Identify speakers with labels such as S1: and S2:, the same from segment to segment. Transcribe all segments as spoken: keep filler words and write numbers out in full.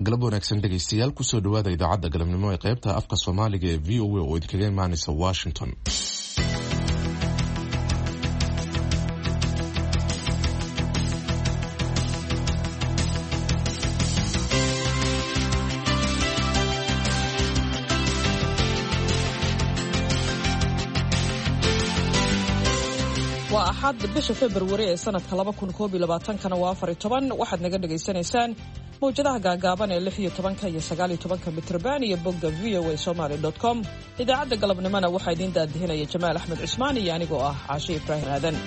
S1: galab wanaagsan dhegaystayaal kusoo dhawaada idaacadda galabnimo ee qaybta afka soomaaliga ee v o a oo idinkaga imaanaysa washington.
S2: waa axad bisha February ee sanadka laba kun koob iyo labaatan kana waa afar iyo toban. waxaad naga dhageysanaysaan mowjadaha gaagaaban ee lix iyo toban iyo sagaal iyo toban mitrban iyo bogga v o a somali dot com. idaacadda galabnimona waxaa idiin daadihinaya Jamaal Axmed Cismaan iyo anigoo ah Caashi Ibraahim Aadan.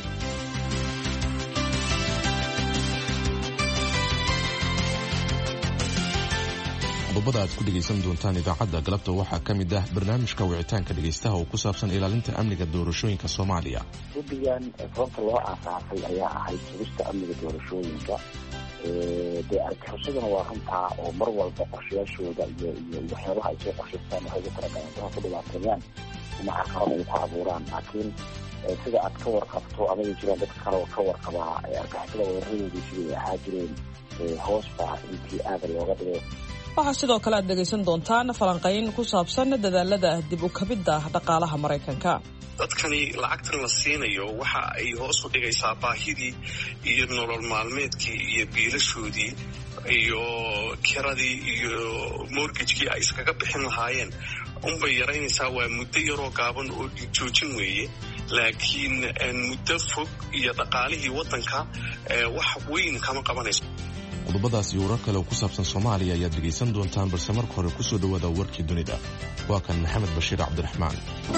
S1: qodobada aad ku dhegaysan doontaan idaacadda galabta waxaa ka mid ah barnaamijka wicitaanka dhegaystaha oo ku saabsan ilaalinta amniga doorashooyinka Soomaaliya.
S3: guddigan sababta loo aasaasay ayaa ahayd sugista amniga doorashooyinka. dee argixisodana waa runtaa oo mar walba qorshayaashooda iyo iyo waxyaabaha ay soo qorshaystaan waxay ugu talagalaan dadka ku dhibaateeyaan ama carqalad ay ku abuuraan. laakiin sida aad ka warqabto amay jiraan dadka kale oo ka warqabaa argixisada weeraradoodii siday ahaa jireen hoos baa intii aada looga dhigay.
S2: waxaa sidoo kale aad dhegaysan doontaan falanqayn ku saabsan dadaalada dib u kabidda dhaqaalaha Maraykanka.
S4: dadkani lacagtan la siinayo waxa ay hoos u dhigaysaa baahidii iyo nolol maalmeedkii iyo biilashoodii iyo kiradii iyo mortgagekii ay iskaga bixin lahaayeen unbay yaraynaysaa. waa muddo yaroo gaaban oo joojin weeye, laakiin muddo fog iyo dhaqaalihii waddanka wax weyn kama qabanayso.
S1: qodobadaas iyo warar kale oo ku saabsan Soomaaliya ayaad dhegaysan doontaan, balse marka hore ku soo dhawaada warkii dunida. waa kan Maxamed Bashiir Cabdiraxmaan.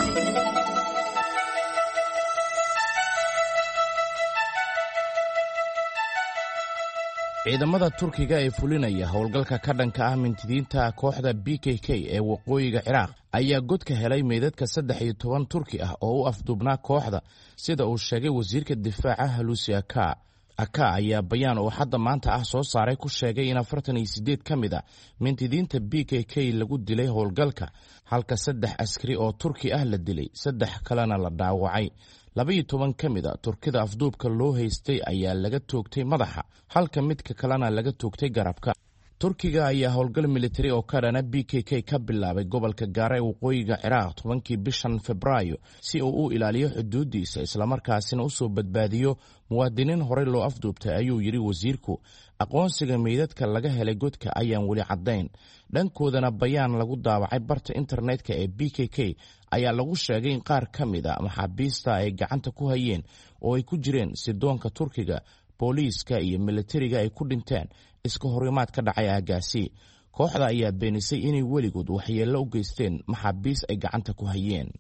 S5: ciidamada Turkiga ee fulinaya howlgalka ka dhanka ah mintidiinta kooxda B K K ee waqooyiga Ciraaq ayaa god ka helay meydadka saddex iyo toban Turki ah oo u afduubnaa kooxda, sida uu sheegay wasiirka difaaca Hulusi Akar. Aka ayaa bayaan oo hadda maanta ah soo saaray ku sheegay in afartan iyo siddeed ka mid ah mintidiinta B K K lagu dilay howlgalka, halka saddex askari oo Turki ah la dilay, saddex kalena la dhaawacay. laba iyo toban ka mid a Turkida afduubka loo haystay ayaa laga toogtay madaxa, halka midka kalena laga toogtay garabka. Turkiga ayaa howlgal militari oo ka dhana B K K ka bilaabay gobolka Gaara ee waqooyiga Ciraaq tobankii bishan Febraayo si uu u ilaaliyo xuduudiisa islamarkaasina u soo badbaadiyo muwaadiniin horey loo afduubtay, ayuu yidhi wasiirku. aqoonsiga meydadka laga helay godka ayaan weli caddayn. dhankoodana bayaan lagu daawacay barta internetka ee B K K ayaa lagu sheegay in qaar ka mid a maxaabiista ay gacanta ku hayeen oo ay ku jireen sidoonka Turkiga, booliiska iyo militariga ay ku dhinteen iska horimaad ka dhacay aagaasi. kooxda ayaa beenisay inay weligood waxyeello u geysteen maxaabiis ay gacanta ku hayeen.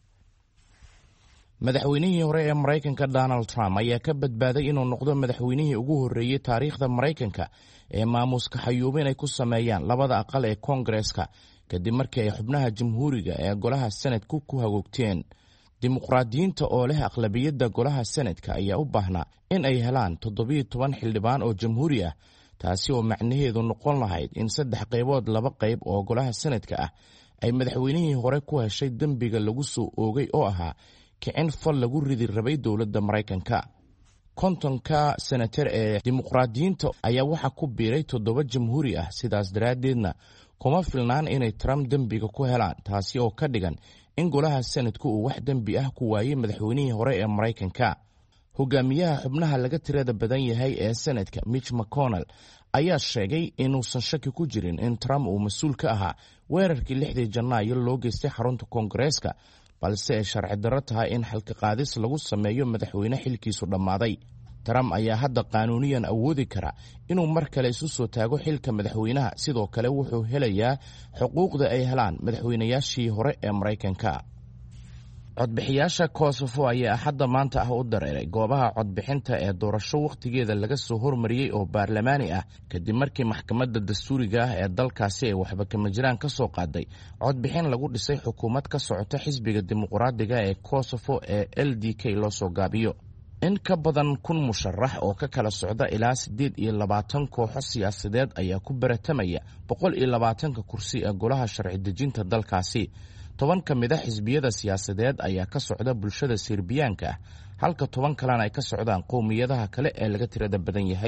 S5: madaxweynihii hore ee Maraykanka Donald Trump ayaa ka badbaaday inuu noqdo madaxweynihii ugu horreeyay taariikhda Maraykanka ee maamuuska xayuubin ay ku sameeyaan labada aqal ee Koongareeska kadib markii ay xubnaha jamhuuriga ee golaha Senate-ku ku hagoogteen. dimuqraadiyiinta oo leh aqlabiyadda golaha Senate-ka ayaa u baahnaa in ay helaan toddobiyo toban xildhibaan oo jamhuuri ah, taasi oo macnaheedu noqon lahayd in saddex qaybood laba qayb oo golaha Senate-ka ah ay madaxweynihii hore ku heshay dembiga lagu soo oogay oo ahaa kicin fal lagu ridi rabay dowladda Maraykanka. kontonka senatar ee dimuqraadiyiinta ayaa waxaa ku biiray toddoba jamhuuri ah, sidaas daraaddeedna kuma filnaan inay Trump dembiga ku helaan, taasi oo ka dhigan in golaha Senate-ku uu wax dembi ah ku waayey madaxweynihii hore ee Maraykanka. hogaamiyaha xubnaha laga tirada badan yahay ee Senate-ka Mitch McConnell ayaa sheegay inuusan shaki ku jirin in Trump uu mas-uul ka ahaa weerarkii lixdii Janaayo loo geystay xarunta Koongareeska, balse ay sharci darro tahay in xilka qaadis lagu sameeyo madaxweyne xilkiisu dhammaaday. Trump ayaa hadda qaanuuniyan awoodi kara inuu mar kale isu soo taago xilka madaxweynaha, sidoo kale wuxuu helayaa xuquuqda ay helaan madaxweynayaashii hore ee Maraykanka. codbixiyaasha Kosovo ayaa hadda maanta ah u dareeray goobaha codbixinta ee doorasho wakhtigeeda laga soo hormariyey oo baarlamaani ah kadib markii maxkamadda dastuuriga ah ee dalkaasi ay waxba kama jiraan ka soo qaaday codbixin lagu dhisay xukuumad ka socota xisbiga dimuqraadiga ee Kosovo ee L D K loo soo gaabiyo. in ka badan kun musharax oo ka kala socda ilaa siddeed iyo labaatan kooxo siyaasadeed ayaa ku baratamaya boqol iyo labaatanka kursi ee golaha sharci dejinta dalkaasi. toban ka mid a xisbiyada siyaasadeed ayaa ka socda bulshada Serbiyaanka ah, halka toban kalena ay ka socdaan qowmiyadaha kale ee laga tirada badan yahay.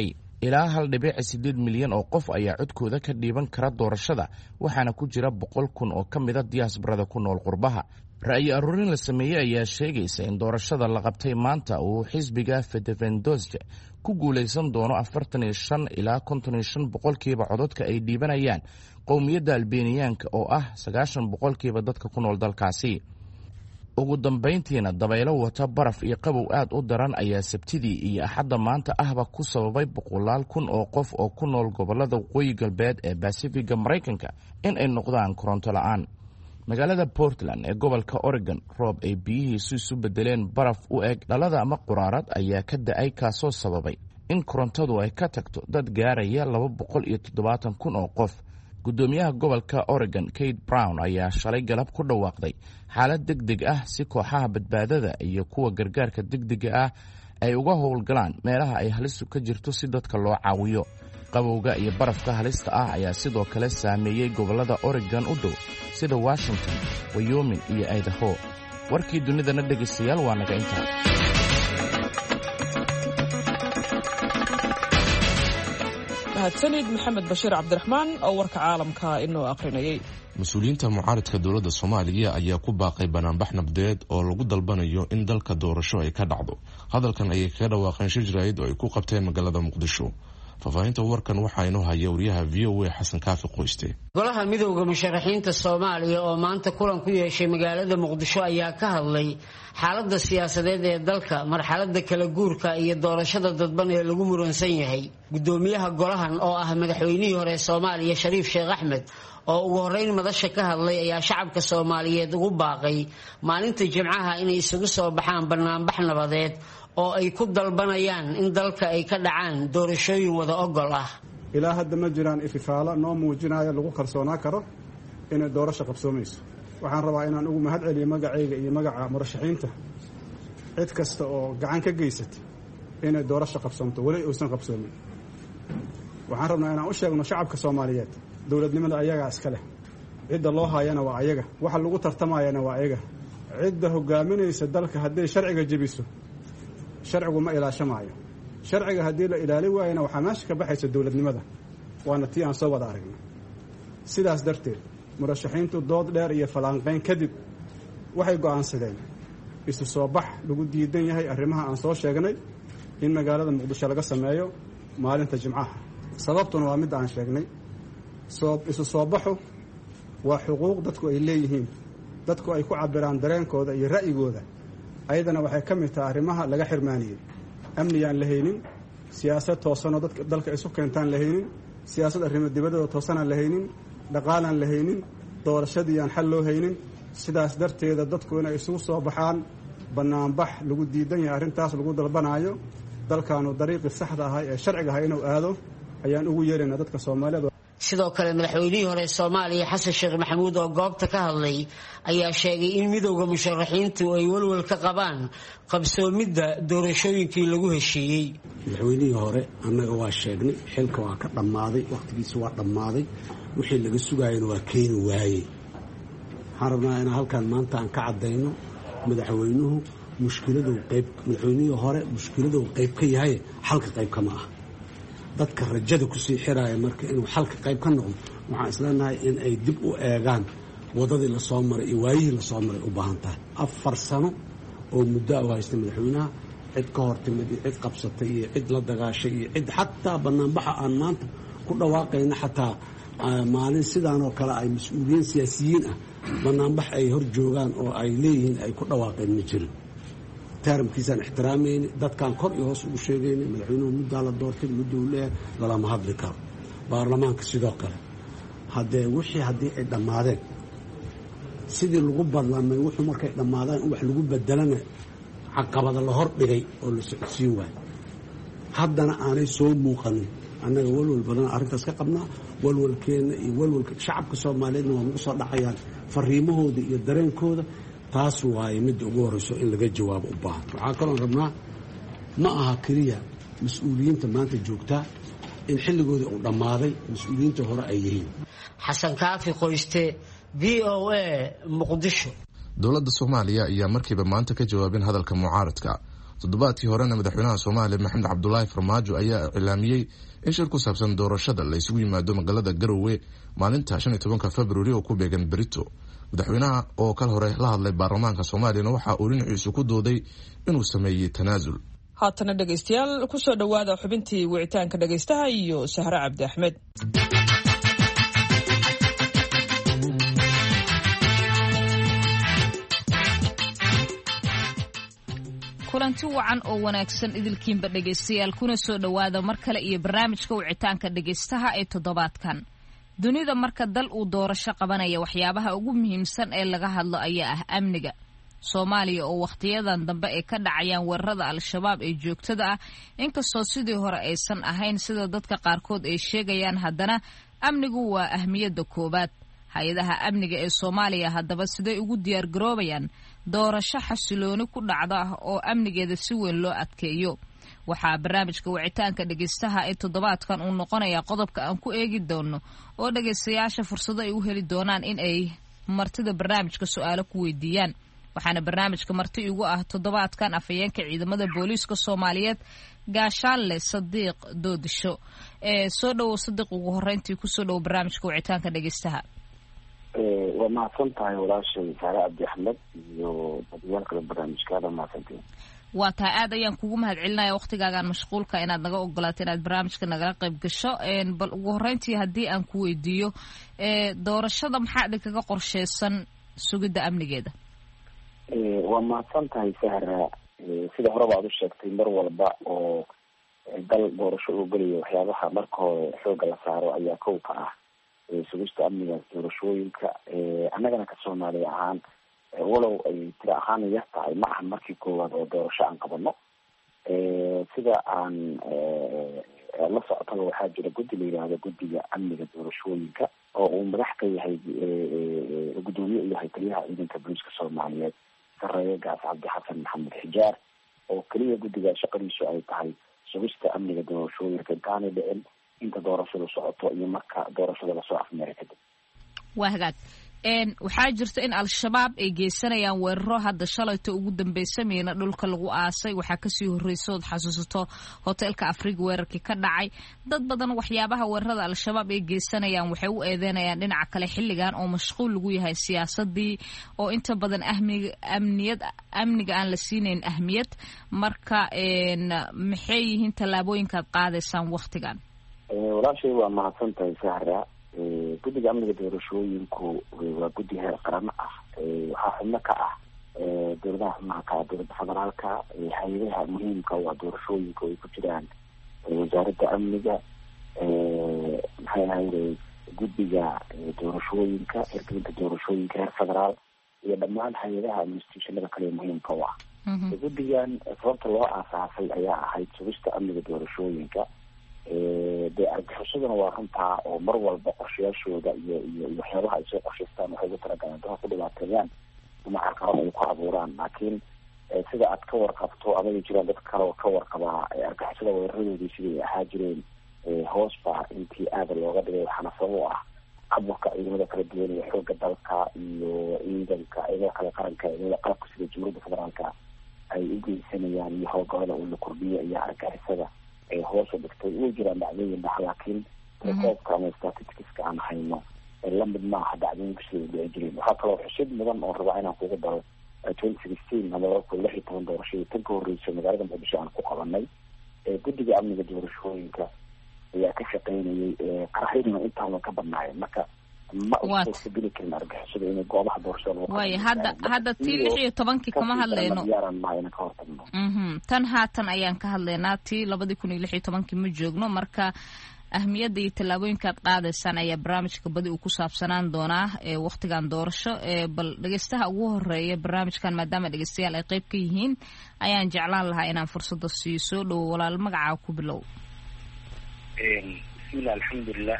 S5: ilaa hal dhibic siddeed milyan oo qof ayaa codkooda ka dhiiban kara doorashada waxaana ku jira boqol kun oo ka mida diyaasbarada ku nool qurbaha. ra'yi aruurin la sameeyey ayaa sheegaysa in doorashada la qabtay maanta uu xisbiga fedevendosje ku guulaysan doono afartan iyo shan ilaa konton iyo shan boqolkiiba codadka ay dhiibanayaan qowmiyadda albeniyaanka oo ah sagaashan boqolkiiba dadka ku nool dalkaasi. ugu dambayntiina dabaylo wata baraf iyo qabow aad u daran ayaa sabtidii iyo axadda maanta ahba ku sababay boqolaal kun oo qof oo ku nool gobollada waqooyi galbeed ee basifiga maraykanka in ay noqdaan koronto la'aan. magaalada Portland ee gobolka Oregon roob ay biyihiisu isu bedeleen baraf u eg dhalada ama quraarad ayaa ka da'ay kaasoo sababay in korontadu ay ka tagto dad gaaraya laba boqol iyo toddobaatan kun oo qof. gudoomiyaha gobolka Oregon Kate Brown ayaa shalay galab ku dhawaaqday xaalad degdeg ah si kooxaha badbaadada iyo kuwa gargaarka degdega ah ay uga howlgalaan meelaha ay halisu ka jirto si dadka loo caawiyo. qabowga iyo barafka halista ah ayaa sidoo kale saameeyey gobollada Oregon u dhow sida Washington, Wyoming iyo Idaho. warkii dunidana dhegaystayaal waa naga intaa.
S2: mahadsanid maxamed bashiir cabdiraxmaan oo warka caalamka inoo akhrinayay.
S1: mas-uuliyiinta mucaaradka dowladda Soomaaliya ayaa ku baaqay banaanbax nabdeed oo lagu dalbanayo in dalka doorasho ay ka dhacdo. hadalkan ayay kaga dhawaaqeen shir jaraa'id oo ay ku qabteen magaalada Muqdisho. faafahinta warkan waxaa inoo haya wariyaha V O A Xasan Kaafi Qoyste.
S6: golaha midowga musharaxiinta Soomaaliya oo maanta kulan ku yeeshay magaalada Muqdisho ayaa ka hadlay xaaladda siyaasadeed ee dalka, marxaladda kala guurka iyo doorashada dadban ee lagu muransan yahay. gudoomiyaha golahan oo ah madaxweynihii hore Soomaaliya Shariif Sheekh Axmed oo ugu horeyn madasha ka hadlay ayaa shacabka Soomaaliyeed ugu baaqay maalinta Jimcaha inay isugu soo baxaan banaanbax nabadeed oo ay ku dalbanayaan in dalka ay ka dhacaan doorashooyin wada ogol ah.
S7: ilaa hadda ma jiraan ififaalo noo muujinaya lagu kalsoonaa karo inay doorasho qabsoomayso. waxaan rabaa inaan ugu mahad celiyo magacayga iyo magaca murashaxiinta cid kasta oo gacan ka geysatay inay doorasho qabsoomto weli uusan qabsoomin. waxaan rabnaa inaan u sheegno shacabka Soomaaliyeed dowladnimada ayagaa iska leh, cidda loo haayana waa ayaga, waxa lagu tartamayana waa ayaga. cidda hogaaminaysa dalka hadday sharciga jebiso sharcigu ma ilaashamaayo. sharciga haddii la ilaali waayana waxaa meesha ka baxaysa dowladnimada, waana tii aan soo wada aragnay. sidaas darteed murashaxiintu dood dheer iyo falanqayn kadib waxay go'aansadeen isu soo bax lagu diidan yahay arrimaha aan soo sheegnay in magaalada Muqdisho laga sameeyo maalinta Jimcaha. sababtuna waa mid aan sheegnay. soo isu soo baxo waa xuquuq dadku ay leeyihiin, dadku ay ku cabiraan dareenkooda iyo ra'yigooda. ayadana waxay ka mid tahay arrimaha laga xirmaaniyey. amniyaan la haynin, siyaasad toosanoo dadka dalka isu keentaan la haynin, siyaasad arrimo dibadda toosanaan la haynin, dhaqaalaan la haynin, doorashadii aan xal loo haynin. sidaas darteeda dadku inay isugu soo baxaan banaanbax lagu diidan yahay arrintaas lagu dalbanaayo dalkaanu dariiqii saxda ahay ee sharciga ahay inuu aado ayaan ugu yeeraynaa dadka Soomaaliyeed.
S6: sidoo kale madaxweynihii hore Soomaaliya Xasan Sheekh Maxamuud oo goobta ka hadlay ayaa sheegay in midowga musharaxiintu ay walwal ka qabaan qabsoomidda doorashooyinkii lagu heshiiyey.
S8: madaxweynihii hore annaga waa sheegnay xilka waa ka dhammaaday, waqtigiisa waa dhammaaday, wixii laga sugayana waa keeni waayey. waxaan rabnaa inaan halkan maanta aan ka caddayno madaxweynuhu mushkiladuu qayb madaxweynihii hore mushkiladuu qayb ka yahay, xalka qayb kama ah. dadka rajada ku sii xiraaya marka inuu xalka qayb ka noqdo waxaan isleenahay in ay dib u eegaan wadadii la soo maray iyo waayihii la soo maray u baahan tahay. afar sano oo muddo u haystay madaxweynaha, cid ka hortimid iyo cid qabsatay iyo cid la dagaashay iyo cid xataa banaanbaxa aan maanta ku dhawaaqayna xataa maalin sidaan oo kale ay mas-uuliyiin siyaasiyiin ah banaanbax ay hor joogaan oo ay leeyihiin ay ku dhawaaqeen ma jirin. taarmkiisaan ixtiraamayni, dadkaan kor iyo hoos ugu sheegayni. madaxweynuhu muddaa la doortay, mudduu leeyahay, lalama hadli karo. baarlamaanka sidoo kale haddee wixii haddii ay dhammaadeen sidii lagu ballamay wuxuu markay dhammaadaan in wax lagu bedelana caqabada la hor dhigay oo la socodsiin waayo haddana aanay soo muuqanin. annaga walwal badan arrintaas ka qabnaa. walwalkeenna iyo walwalka shacabka Soomaaliyeedna waa nagu soo dhacayaan fariimahooda iyo dareenkooda. taas waaye midda ugu horeyso in laga jawaabo u baahan. waxaa kaloo rabnaa ma aha keliya mas-uuliyiinta maanta joogtaa in xilligoodii uu dhammaaday, mas-uuliyiinta hore ay yihiin.
S6: xasan kaafi qoyste, V O A, Muqdisho.
S1: dowladda Soomaaliya ayaa markiiba maanta ka jawaabin hadalka mucaaradka. toddobaadkii horena madaxweynaha soomaaliya maxamed cabdulaahi farmaajo ayaa iclaamiyey in shir ku saabsan doorashada la isugu yimaado magaalada garowe maalinta shan iyo tobanka februari oo ku beegan berito. madaxweynaha oo kal hore la hadlay baarlamaanka soomaaliyana waxa uu dhinaciisu ku dooday inuu sameeyey tanaasul.
S2: haatana dhegaystayaal kusoo dhowaada xubintii wicitaanka dhegaystaha iyo sahre cabdi axmed.
S9: kulanti wacan oo wanaagsan idilkiinba dhegaystayaal kuna soo dhowaada mar kale iyo barnaamijka wicitaanka dhegaystaha ee toddobaadkan. dunida marka dal uu doorasho qabanaya waxyaabaha ugu muhiimsan ee laga hadlo ayaa ah amniga. soomaaliya oo wakhtiyadan dambe ay ka dhacayaan weerarada al-shabaab ee joogtada ah inkastoo sidii hore aysan ahayn sida dadka qaarkood ay sheegayaan, haddana amnigu waa ahmiyadda koowaad. hay-adaha amniga ee soomaaliya haddaba siday ugu diyaar garoobayaan doorasho xasilooni ku dhacda ah oo amnigeeda si weyn loo adkeeyo. waxaa barnaamijka wicitaanka dhegaystaha ee toddobaadkan uu noqonayaa qodobka aan ku eegi doono oo dhegaystayaasha fursado ay u heli doonaan in ay martida barnaamijka su-aalo ku weydiiyaan. waxaana barnaamijka marti igu ah toddobaadkan afhayeenka ciidamada booliiska soomaaliyeed gaashaanle sadiiq doodisho. ee soo dhowow sadiiq, ugu horeyntii kusoo dhowow barnaamijka wicitaanka dhegaystaha.
S3: waa mahadsan tahay walaashay saare cabdi axmed iyo dadweyne kale barnaamijkaada mahadsantiin.
S9: waa tahay, aad ayaan kugu mahad celinaya waktigaagaan mashquulka inaad naga ogolaato inaad barnaamijka nagala qayb gasho. bal ugu horeyntii haddii aan ku weydiiyo doorashada maxaa idinkaga qorsheysan sugidda amnigeeda?
S3: waa mahadsan tahay sahra. sida horeba aad u sheegtay, mar walba oo dal doorasho uu gelayo waxyaabaha marka hore xooga la saaro ayaa kow ka ah sugista amniga doorashooyinka. annagana ka soomaaliya ahaan walow ay tira ahaan yar tahay, ma aha markii koowaad oo doorasho aan qabano. sida aan la socotaba waxaa jira guddi la yidhaahdo guddiga amniga doorashooyinka oo uu madax ka yahay gudoomiye u yahay taliyaha ciidanka booliiska soomaaliyeed sareeye gaas cabdi xasan maxamed xijaar, oo keliya guddiga shaqadiisu ay tahay sugista amniga doorashooyinka intaanay dhicin, inta doorashada socoto iyo marka doorashada lasoo afmeera kadib.
S9: waa hagaag. waxaa jirta in al-shabaab ay geysanayaan weeraro hadda shalayto ugu dambaysamayna dhulka lagu aasay. waxaa kasii horreysa ood xasuusato hoteelka afriga weerarkii ka dhacay. dad badan waxyaabaha weerarada al-shabaab ay geysanayaan waxay u eedeynayaan dhinaca kale xilligan oo mashquul lagu yahay siyaasadii oo inta badan ahmiga amniyad amniga aan la siinayn ahmiyad. marka maxay yihiin tallaabooyinkaad qaadaysaan waktigan?
S3: walaashay waa mahadsan tahay sahra. guddiga amniga doorashooyinku waa guddi heer qarano ah. waxaa xubno ka ah dowladaha xubnaha ka ah dowladda federaalka, hay-adaha muhiimka waa doorashooyinka ay ku jiraan wasaaradda amniga, maxay ahayde guddiga doorashooyinka, hirgelinta doorashooyinka heer federaal iyo dhammaan hay-adaha institutionada kale muhiimka u ah. guddigan sababta loo aasaasay ayaa ahayd sugista amniga doorashooyinka. dee argixishaduna waa runtaa oo mar walba qorshayaashooda iyo iyo waxyaabaha ay soo qorshaystaan waxay ugu talagaleen dadka ku dhibaateeyaan ama carqalad ay ku abuuraan. laakiin sida aad ka warqabto amay jiraan dad kale oo ka warqabaa argixishada weeraradoodii siday ahaa jireen hoos baa intii aada looga dhigay. waxaana sabab u ah caburka ciidamada kala duwan iyo xooga dalka iyo ciidanka ciidamada kale qaranka ciidamada qalabka sida jumhuuriyadda federaalka ay u geysanayaan iyo howlgallada uu la kordhiyo iyo argixisada hoos u dhigtay. way jiraan dhacdooyin dhax, laakiin rekoobka ama statisticska aan hayno lamid maaha dhacdooyinka sida dhici jireen. waxaa kaloo xusid mudan oo rabaa inaan kugu daro twenty sixteen ama laba kun lix iyo toban doorashadii tan ka horreysay magaalada muqdisho aan ku qabanay. guddiga amniga doorashooyinka ayaa ka shaqeynayay qaraxyaduna intaana ka badnaayeen. marka ma usbili karin argixisada inay goobaha doorashada
S9: waay hadda hadda tii lix iyo tobankii kama hadleyno. tan haatan ayaan ka hadlaynaa. tii labadii kun iyo lix iyo tobankii ma joogno. marka ahmiyadda iyo tallaabooyinkaad qaadaysaan ayaa barnaamijka badi uu ku saabsanaan doonaa waktigan doorasho. bal dhegeystaha ugu horeeya barnaamijkan maadaama dhegeystayaal ay qeyb ka yihiin ayaan jeclaan lahaa inaan fursada siiyo. soo dhowo walaal, magacaa ku bilow.
S10: bismillah, alxamdulilah.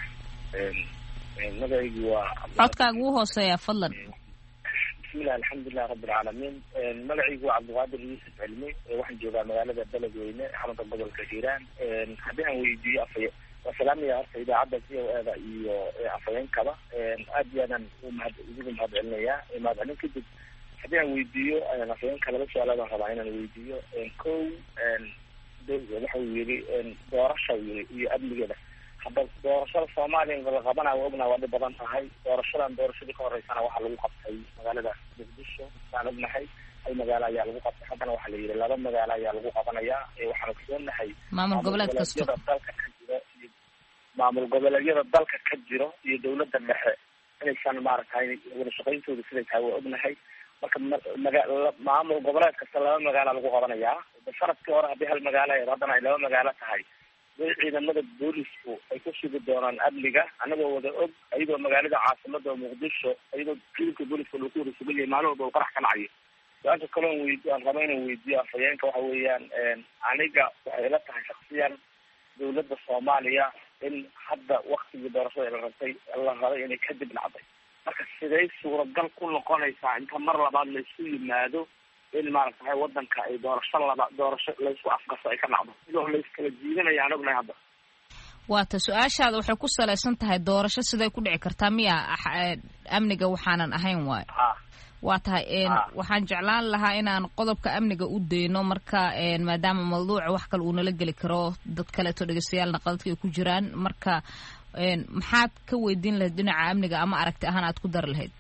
S10: magacaygu waa
S9: codkaaga ugu hooseeya fadlan.
S10: bismillahi alxamdulilah rabbilcaalamiin. magacaygu waa cabdiqaadir yuusuf cilmi. waxaan joogaa magaalada beledweyne xarunta gobolka hiiraan. haddii aan weydiiyo afay waa salaamaya horta idaacadda c o eda iyo afhayeenkaba. aad iyo aadaan umahad ugu mahad celinayaa. mahad celin kadib haddii aan weydiiyo afayeenka laba su-aalaadaan rabaa inaan weydiiyo kow waxa uu yidhi doorasha yii iyo amnigeeda hadda doorashada soomaaliya la qabana waa ognaha waa dhib badan tahay doorashadan doorashadii ka horeysana waxaa lagu qabtay magaalada muqdisho waan ognahay hal magaalo ayaa lagu qabtay haddana waxaa la yidhi laba magaalo ayaa lagu qabanayaa waxaanu kasoonahay
S9: maamul goboleed kasta
S10: dalka ka jiro iyo maamul goboleedyada dalka ka jiro iyo dawladda dhexe inaysan maaragtay wada shaqayntooda siday tahay waa ognahay marka maga maamul goboleed kasta laba magaalo lagu qabanayaa sanadkii hore haddii hal magaalo ahayd haddana ay laba magaalo tahay way ciidamada boolisku ay ku sugi doonaan amniga anagoo wada og iyadoo magaalada caasimada muqdisho iyadoo ciidanka booliska lagu wada sugan yahay maalin walba uu qarax ka dhacayo su-aasha kaloon weyd aan raba inaan weydiiyo afhayeenka waxa weeyaan aniga waxay ila tahay shaksiyan dawladda soomaaliya in hadda waktigii doorashada la rabtay la rabay inay kadib dhacday marka siday suuragal ku noqonaysaa inta mar labaad laysu yimaado in maaragtahay wadanka ay doorasho laba doorasho laysku afgaso ay ka dhacdo sidoo layskala jiidanaya aan ognahay hadda
S9: waata su-aashaada waxay ku salaysan tahay doorasho siday ku dhici kartaa miya amniga waxaanan ahayn waayo waa tahay waxaan jeclaan lahaa inaan qodobka amniga u dayno marka maadaama mawduuca wax kale uu nala geli karo dad kaleeto dhegeystayaal naqadadka ay ku jiraan marka maxaad ka weydiin lahayd dhinaca amniga ama aragti ahaan aad ku dari lahayd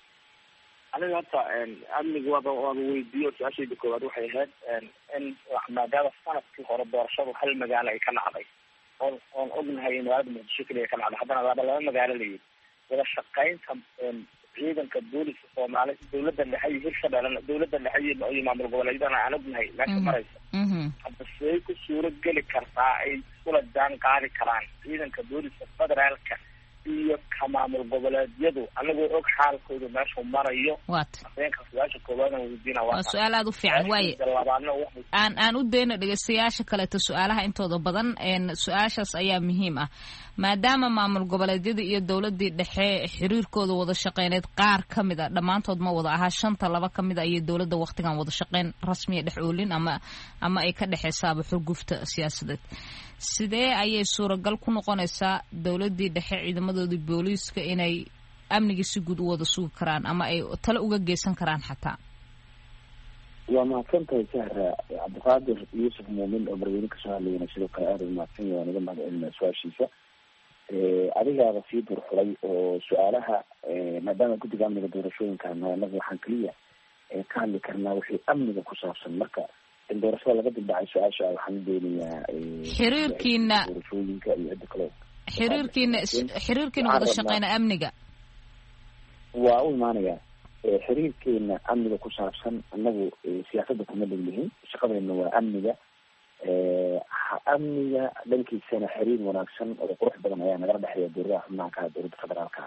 S10: aniga horta amniga waaba waaba weydiiyo su-aashayda koowaad waxay ahayd in maadaama sanadkii hore doorashadu hal magaalo ay ka dhacday oon oon ognahay in magaalada muqdisho keliya ka dhacday haddana laba laba magaalo layidhi wada shaqaynta ciidanka booliska soomaali dawladda dhexe iyo hirshabeelle dawladda dhexe iyo maamul goboleedyadana aan ognahay meesha maraysa hadda siday ku suuro geli kartaa ay iskula jaan qaadi karaan ciidanka booliska federaalka iyo ka maamul goboleedyadu anagoo og xaalkooda meeshuu marayo afayeenka su-aasha koowaadaan weydiina
S9: waa su-aal aada u fiican waaye aan aan u dayno dhegeystayaasha kaleeto su-aalaha intooda badan su-aashaas ayaa muhiim ah maadaama maamul goboleedyada iyo dawladii dhexe xiriirkooda wada shaqeyneed qaar ka mid a dhammaantood ma wada ahaa shanta laba ka mid a iyo dawladda waktigan wada shaqeyn rasmiya dhex oolin ama ama ay ka dhexeysaaba xurgufta siyaasadeed sidee ayay suuragal ku noqonaysaa dawladii dhexe ciidamadoodii booliiska inay amnigii si guud u wada sugi karaan ama ay tale uga geysan karaan xataa
S3: waa mahadsantahay sahra cabdiqaadir yuusuf muumin oo marweyne kasoo hadlayana sidoo kale aada u mahadsan yahay waan iga mahad celinaa su-aashiisa adigaaba sii durxulay oo su-aalaha maadaama guddiga amniga doorashooyinka anaga waxaan keliya ka hadli karnaa wixii amniga ku saabsan marka in doorashada laga dildhacay su-aasha waxaan doonayaa
S9: xiriirkiina
S3: doorashooyinka iyo cidda kale
S9: xiriirkiina xiriirkiina wada shaqeyna amniga
S3: waa u imaanayaa xiriirkeena amniga ku saabsan anagu siyaasadda kuma degnihin shaqadeena waa amniga amniga dhankiisana xiriir wanaagsan oo qurux badan ayaa nagala dhexeeya dowladaha xubnaha ka dowladda federaalka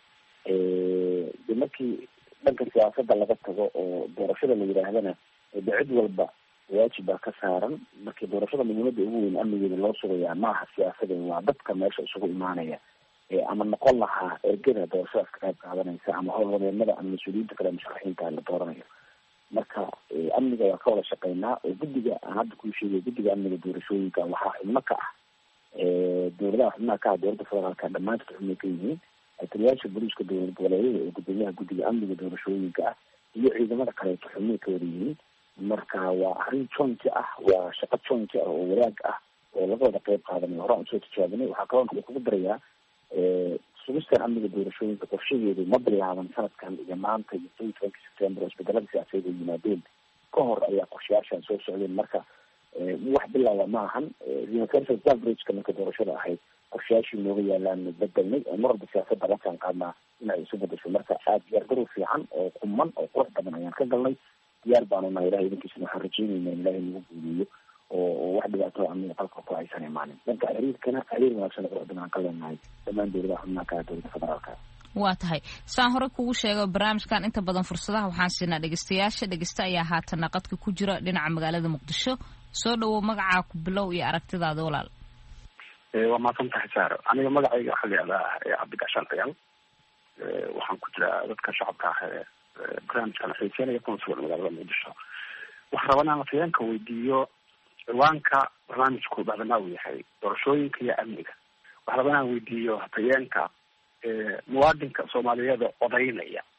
S3: de markii dhanka siyaasadda laga tago oo doorashada la yidhaahdana de cid walba waajib baa ka saaran markii doorashada muhiimada ugu weyn amnigeeda loo sugayaa maaha siyaasada waa dadka meesha isugu imaanaya ama noqon lahaa ergada doorashadaas ka qayb qaadanaysa ama howlwadeennada ama mas-uuliyiinta kale musharaxiinta la dooranayo marka amniga waa ka wada shaqeynaa oo guddiga aan hadda kuu sheegay guddiga amniga doorashooyinka waxaa xubno ka ah dowladaha xubnaha ka ah dowladda federaalka dhammaantood xubnay ka yihiin taliyaasha booliiska dowlad goboleedyada ee gudoomiyaha guddiga amniga doorashooyinka ah iyo ciidamada kaleeto xubnay ka wada yihiin marka waa arrin jointi ah waa shaqo jointi ah oo wadaag ah oo laga wada qeyb qaadanayo horaan usoo tijaabinay waxaa kaloo kale kugu darayaa sugistan amniga doorashooyinka qorshaheedu ma bilaaban sanadkan iyo maanta iyo toban tobanki september oo isbedelada siyaasadeed ay yimaadeen ka hor ayaa qorshayaashan soo socdeen marka wax bilaaba ma ahan universal averageka marka doorashada ahayd qorshayaashii nooga yaalaan bedelnay oo mar walba siyaasadda la kaan qaadnaa in ay isu bedesho marka aada diyaargarow fiican oo quman oo qurux badan ayaan ka galnay diyaar baanu nahay ilahay idinkiisana waxaan rajeynayna in ilahay nagu guuleeyo oo wax dhibaato amniga qalka ku aysan imaanin dhanka xiriirkana xiriir wanaagsan qurux badan aan ka leenahay dhammaan dowladaha xubnaha ka dowladda federaalka
S9: waa tahay saan hore kugu sheego barnaamijkan inta badan fursadaha waxaan siinaa dhegeystayaasha dhegeysta ayaa haatana qadka ku jira dhinaca magaalada muqdisho soo dhawow magacaa ku bilow iyo aragtidaada walaal
S11: waa mahadsan tahay saaro aniga magacayga waxaa layihahdaa cabdigashaan ciyaal waxaan ku jiraa dadka shacabka ah ee barnaamijkan xiiseenaya kuna sugan magaalada muqdisho waxaa rabaa inaan afayeenka weydiiyo ciwaanka barnaamijku bacdama uu yahay doorashooyinka iyo amniga waxaa rabaa inaan weydiiyo afayeenka muwaadinka soomaaliyeeda odaynaya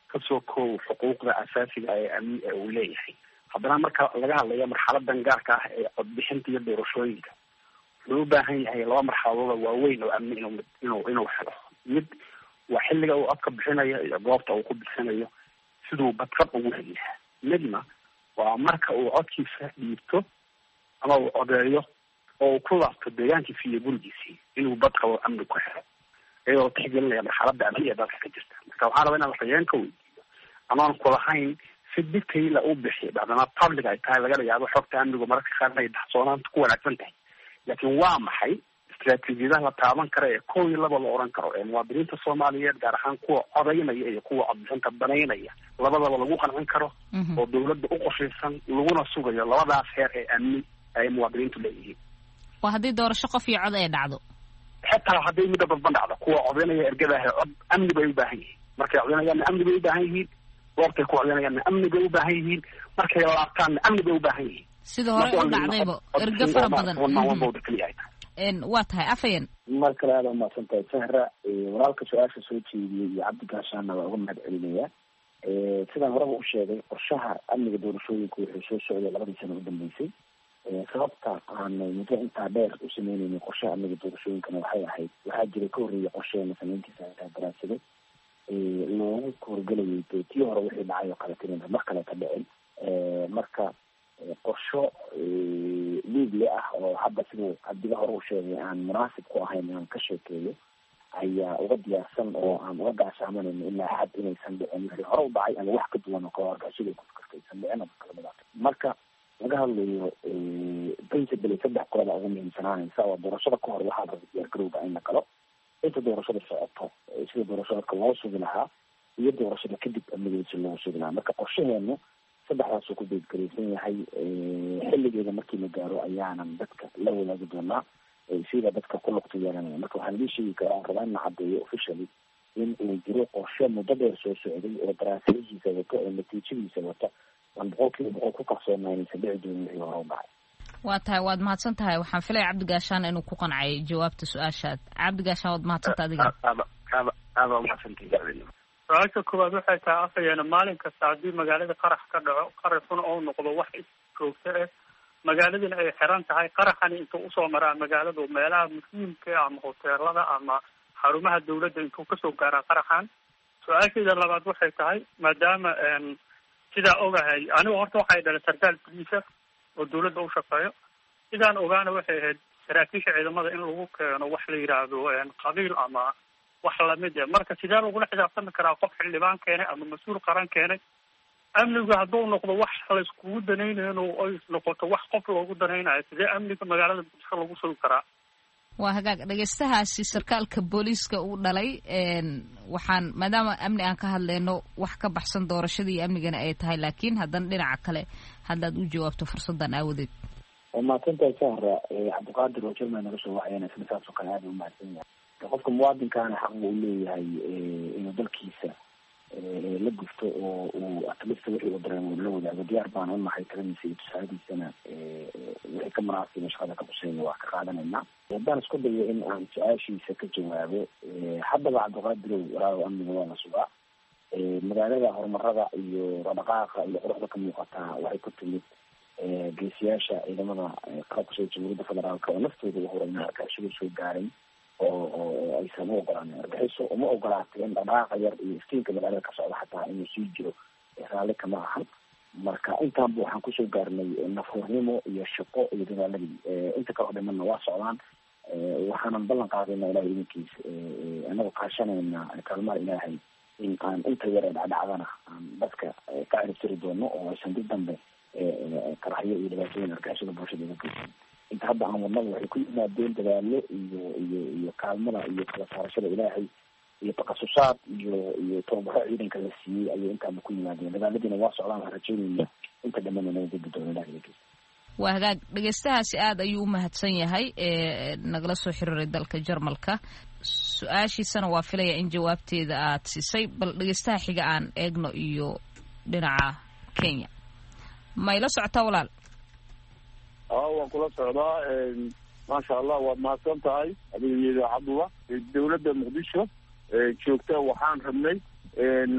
S11: kasoo koow xuquuqda asaasiga ee amni ee uu leeyahay. haddana marka laga hadlayo marxaladan gaarka ah ee codbixinta iyo doorashooyinka wuxuu u baahan yahay laba marxaladood waaweyn oo amni inuu inuu inuu helo. mid waa xilliga uu codka bixinayo iyo goobta uu ku bixinayo siduu badqab ugu heli lahaa. midna waa marka uu codkiisa dhiibto ama uu codeeyo oo uu ku laabto deegaankiisi iyo gurigiisii inuu badqabo amni ku helo iyadoo tixgelinaya marxaladda amniga dalka ka jirta. marka waxaan rabaa inaan waxyeen ka weydiiyo amaan kulahayn si detail u bixiyo bacdana public ay tahay laga yaabo xogta amnigu mararka qaar ay daxsoonaanta ku wanaagsan tahay. laakiin waa maxay istaraatiijiyadaha la taaban kara ee koow iyo laba la oran karo ee muwaadiniinta Soomaaliyeed gaar ahaan kuwa codaynaya iyo kuwa codbixinta banaynaya labadaba lagu qancin karo oo dawladda u qorshaysan laguna sugayo labadaas heer ee amni ay muwaadiniintu leeyihiin.
S9: waa haddii doorasho qof iyo cod ay dhacdo
S11: xataa hadday midda dadban dhacdo kuwa codaynaya ergadaha cod amni bay u baahan yihiin. markay codaynayaan amni bay u baahan yihiin. goobtay ku codaynayaan amni bay u baahan yihiin. markay laabtaan amni bay u baahan yihiin.
S9: sida hore u dhacdayba erga fara badan waa tahay afayeen.
S3: mar kale aada umahadsan tahay sahra. walaalka su-aasha soo jeediyey iyo cabdi gaashaanna waa uga mahad celinayaa. sidaan horeba u sheegay qorshaha amniga doorashooyinka wuxuu soo socday labadii sano u dambeysay. sababta aan muddo intaa dheer u sameyneyna qorshaha amniga doorashooyinkana waxay ahayd waxaa jiray ka horreeyay qorsheena sameyntiisa ataa daraasado loogu horgelayay dee tii hore wixii dhacay oo kale tirinta mar kale ka dhicin. marka qorsho liigle ah oo hadda siduu cabdiga hore u sheegay aan munaasib ku ahayn inaan ka sheekeeyo ayaa uga diyaarsan oo aan uga gaashaamanayno ilaa xad inaysan dhicin wixii hore u dhacay ama wax ka duwan oo kawargashada ku fikirta aysan dhicin ama kala midaata. marka laga hadlayo principally saddex qolada ugu muhiimsanaanaysa oo doorashada ka hor waxaa raba diyaargarowga in la galo inta doorashada socoto sida doorashada loo sugi lahaa iyo doorashada kadib amnigiisa loo sugi lahaa. marka qorshaheenu saddexdaasuu ku beedgaraysan yahay. xilligeeda markii la gaaro ayaanan dadka la wadaagi doonaa sida dadka ku lugta yeelanaya. marka waxaan idin sheegi karaa rabaa in la caddeeyo officially in uu jiro qorshe muddo dheer soo socday oo daraasadihiisa wato oo natiijadiisa wata aan boqolkiiba boqol ku kalsoonaa inaysan dhici doonin wixii hore u dhacay.
S9: waa tahay waad mahadsan tahay. waxaan filaya cabdi gaashaan inuu ku qancay jawaabta su-aashaad. cabdi gaashaan waad mahadsanta adiga.
S11: aada umahadsantahay.
S12: su-aasha koowaad waxay tahay afhayeena maalin kasta haddii magaalada qarax ka dhaco qaraxuna oo noqdo wax joogto ah magaaladina ay xiran tahay qaraxani intuu usoo maraa magaaladu meelaha muhiimka ama hoteelada ama xarumaha dawladda intuu kasoo gaaraa qaraxan. su-aasheeda labaad waxay tahay maadaama sidaa ogahay anigu horta waxay dhalay sarkaal boliisa oo dawladda u shaqeeyo. sidaan ogaana waxay ahayd saraakiisha ciidamada in lagu keeno wax la yidhaahdo qabiil ama wax lamid e. marka sidee lagula xisaabtami karaa qof xildhibaan keenay ama mas-uul qaran keenay amniga hadduu noqdo wax layskugu danaynayn oo ay noqoto wax qof loogu danaynayo sidee amniga magaalada muqdisho lagu sugi karaa?
S9: waa hagaag dhegeystahaasi sarkaalka booliiska uu dhalay waxaan maadaama amni aan ka hadleyno wax ka baxsan doorashada iyo amnigana ay tahay laakiin haddana dhinaca kale haddaad u jawaabto fursadan aawadeed.
S3: waa mahadsantahay sahra. cabdiqaadir oo jerman naga soo wacayana isna saas oo kale aada u mahadsan yahay. qofka muwaadinkaana xaq buu leeyahay inuu dalkiisa la gufto oo uu atlista wixii uu dareemo la wadaago. diyaar baan unahay taladiisa iyo tusaadiisana wixii ka munaasiba shaqada ka quseeya waa ka qaadanaynaa. haddaan isku dayo in aan su-aashiisa ka jawaabo haddaba cabdiqaadirow walaago amniga waa la sugaa. magaalada horumarada iyo dhaqaaqa iyo quruxda ka muuqataa waxay ku timid geesiyaasha ciidamada qalabka soo jamhuuriyadda federaalka oo naftooda u horay argagixisada soo gaaray oo oo aysan u ogolaanin. argaxiso uma ogolaateen dhaqaaqa yar iyo iftiinka magaalada ka socda xataa inuu sii jiro raalli kama ahan. marka intaanba waxaan kusoo gaarnay nafhurnimo iyo shaqo iyo dadaaladii inta kale oo dhimanna waa socdaan. waxaanan ballan qaadayna ilahay idinkiis anagoo kaashanayna kaalmaha ilaahay in aan inta yar ee dhacdhacdana aan dadka ka ciribtiri doono oo aysan dib dambe karaxyo iyo dhibaatooyin argagixisada bulshada uga geysan. inta hadda aan wadnada waxay ku yimaadeen dadaalo iyo iyo iyo kaalmada iyo kala saarashada ilaahay iyo takasusaad iyo iyo tababaro ciidanka la siiyey ayay intaaba ku yimaadeen. dadaaladiina waa socdaan aan rajaynayna inta dhamana naga gedi doono ilahay idinkiis.
S9: waa hagaag dhegeystahaasi aada ayuu u mahadsan yahay ee nagala soo xiriiray dalka Jarmalka. su-aashiisana waa filaya in jawaabteeda aad siisay. bal dhegeystaha xiga aan eegno iyo dhinaca Kenya. ma ila socotaa walaal?
S13: aa waan kula socdaa. maasha allah waad mahadsan tahay adiga iyo idaacadduba. dawladda muqdisho joogta waxaan rabnay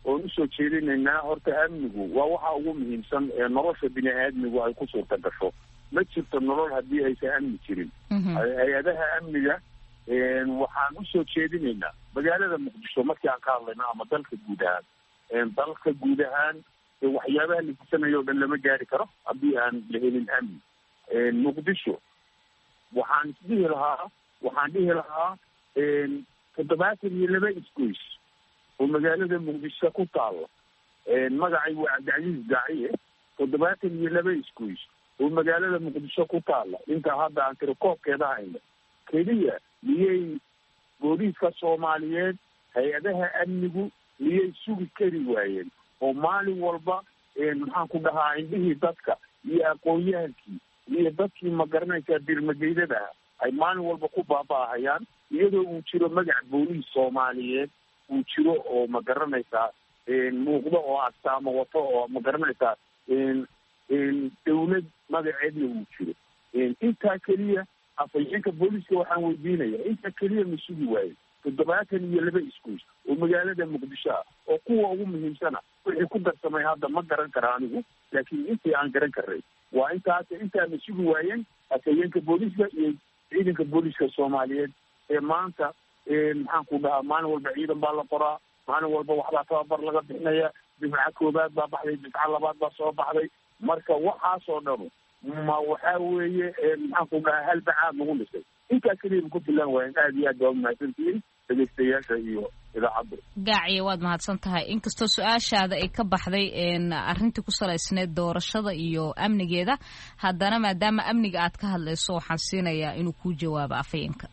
S13: oon usoo jeedinaynaa horta amnigu waa waxa ugu muhiimsan ee nolosha bini aadmigu ay ku suurta gasho. ma jirto nolol haddii aysan amni jirin. hay-adaha amniga waxaan usoo jeedinaynaa magaalada muqdisho markii aan ka hadlayno ama dalka guud ahaan dalka guud ahaan waxyaabaha la disanayo o dhan lama gaari karo haddii aan la helin amni. muqdisho waxaan isdhihi lahaa waxaan dhihi lahaa toddobaatan iyo laba isgoys oo magaalada muqdisho ku taalo. magacay waa cabdicasiis daaciye. toddobaatan iyo laba isgoys oo magaalada muqdisho ku taala intaa hadda aan tiri koobkeeda hayno keliya miyay booliiska soomaaliyeed hay-adaha amnigu miyay sugi kari waayeen oo maalin walba maxaan ku dhahaa indhihii dadka iyo aqoon-yahankii iyo dadkii ma garanaysaa dirmageydada ay maalin walba ku baaba'ahayaan iyadoo uu jiro magac booliis soomaaliyeed uu jiro oo ma garanaysaa muuqdo oo astaamo wato oo ma garanaysaa dawlad magaceedna uu jiro. intaa keliya afhayeenka booliiska waxaan weydiinaya intaa keliya ma sugi waayo toddobaatan iyo laba isgoys oo magaalada muqdisho ah oo kuwa ugu muhiimsana wixii ku darsamay hadda ma garan kara anigu, laakiin intii aan garan karay waa intaas. intaa ma sugi waayeen afhayeenka booliiska iyo ciidanka booliiska soomaaliyeed ee maanta maxaan ku dhahaa maalin walba ciidan baa la qoraa, maalin walba waxbaa tababar laga bixinaya, difca koobaad baa baxday, difca labaad baa soo baxday. marka waxaasoo dhanu ma waxaa weeye maxaan ku dhahaa hal bacaad lagu dhisay. intaa keliya ku filan waayen. aada iyo aad baa umahadsantihiin dhegeystayaasha iyo idaacadda.
S9: gaaciye waad mahadsan tahay. inkastoo su-aashaada ay ka baxday arrintii ku salaysneed doorashada iyo amnigeeda, haddana maadaama amniga aad ka hadlayso waxaan siinayaa inuu kuu jawaabo afhayeenka.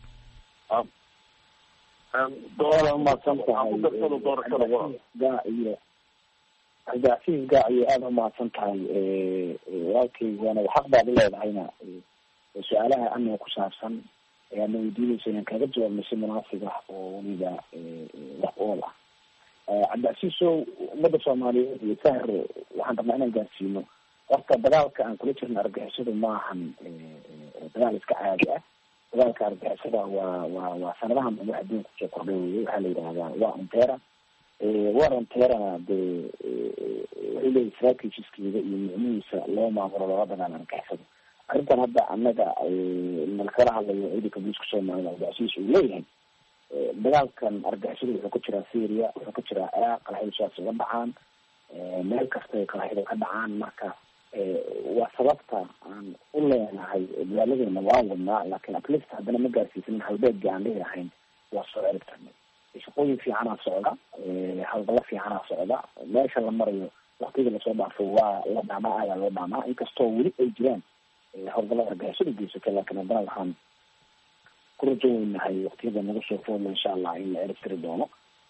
S3: cabdicasiis gaaciye aada umahadsan tahay. walaalkaygana xaq baad uleedahayna su-aalaha amniga ku saabsan ayaadna weydiinaysa inaan kaga jawaabno si munaasib ah oo weliba wax ool ah. cabdicasiisow ummadda soomaaliyeed iyo sahar waxaan rabnaa inaan gaarsiino horta dagaalka aan kula jirna argixisadu maahan dagaal iska caadi ah. dagaalka argixisada waa waa waa sanadahan wax adduunka kusoo kordhay weye. waxaa la yidhahdaa waa ontera war onterana dee waxay leeyihi strategiskeeda iyo micnihiisa loo maamulo loola dagaal argixisada. arrintan hadda annaga nalkala hadlayo ciidanka booliiska soomaaliya cabdicasiis uu leeyahay dagaalkan argixisada wuxuu ka jiraa syria, wuxuu ka jiraa ciraaq, qaraxyadu sidaas uga dhacaan meel kastay qaraxyadu ka dhacaan. marka waa sababta aan u leenahay magaaladeena waa wadnaa, laakiin atleast haddana ma gaarsiisanin halbeedgii aan dhihi lahayn waa soo ciribtarnay. shaqooyin fiicanaa socda, hawlgalo fiicanaa socda. meesha la marayo waktiga lasoo dhaafo waa la dhaamaa, ayaa loo dhaamaa, inkastoo weli ay jiraan hawlgalada argixisada geysatay, laakiin haddana waxaan ku rajo weynahay waktiyada nagu soo foodla insha allah in la ciribtiri doono.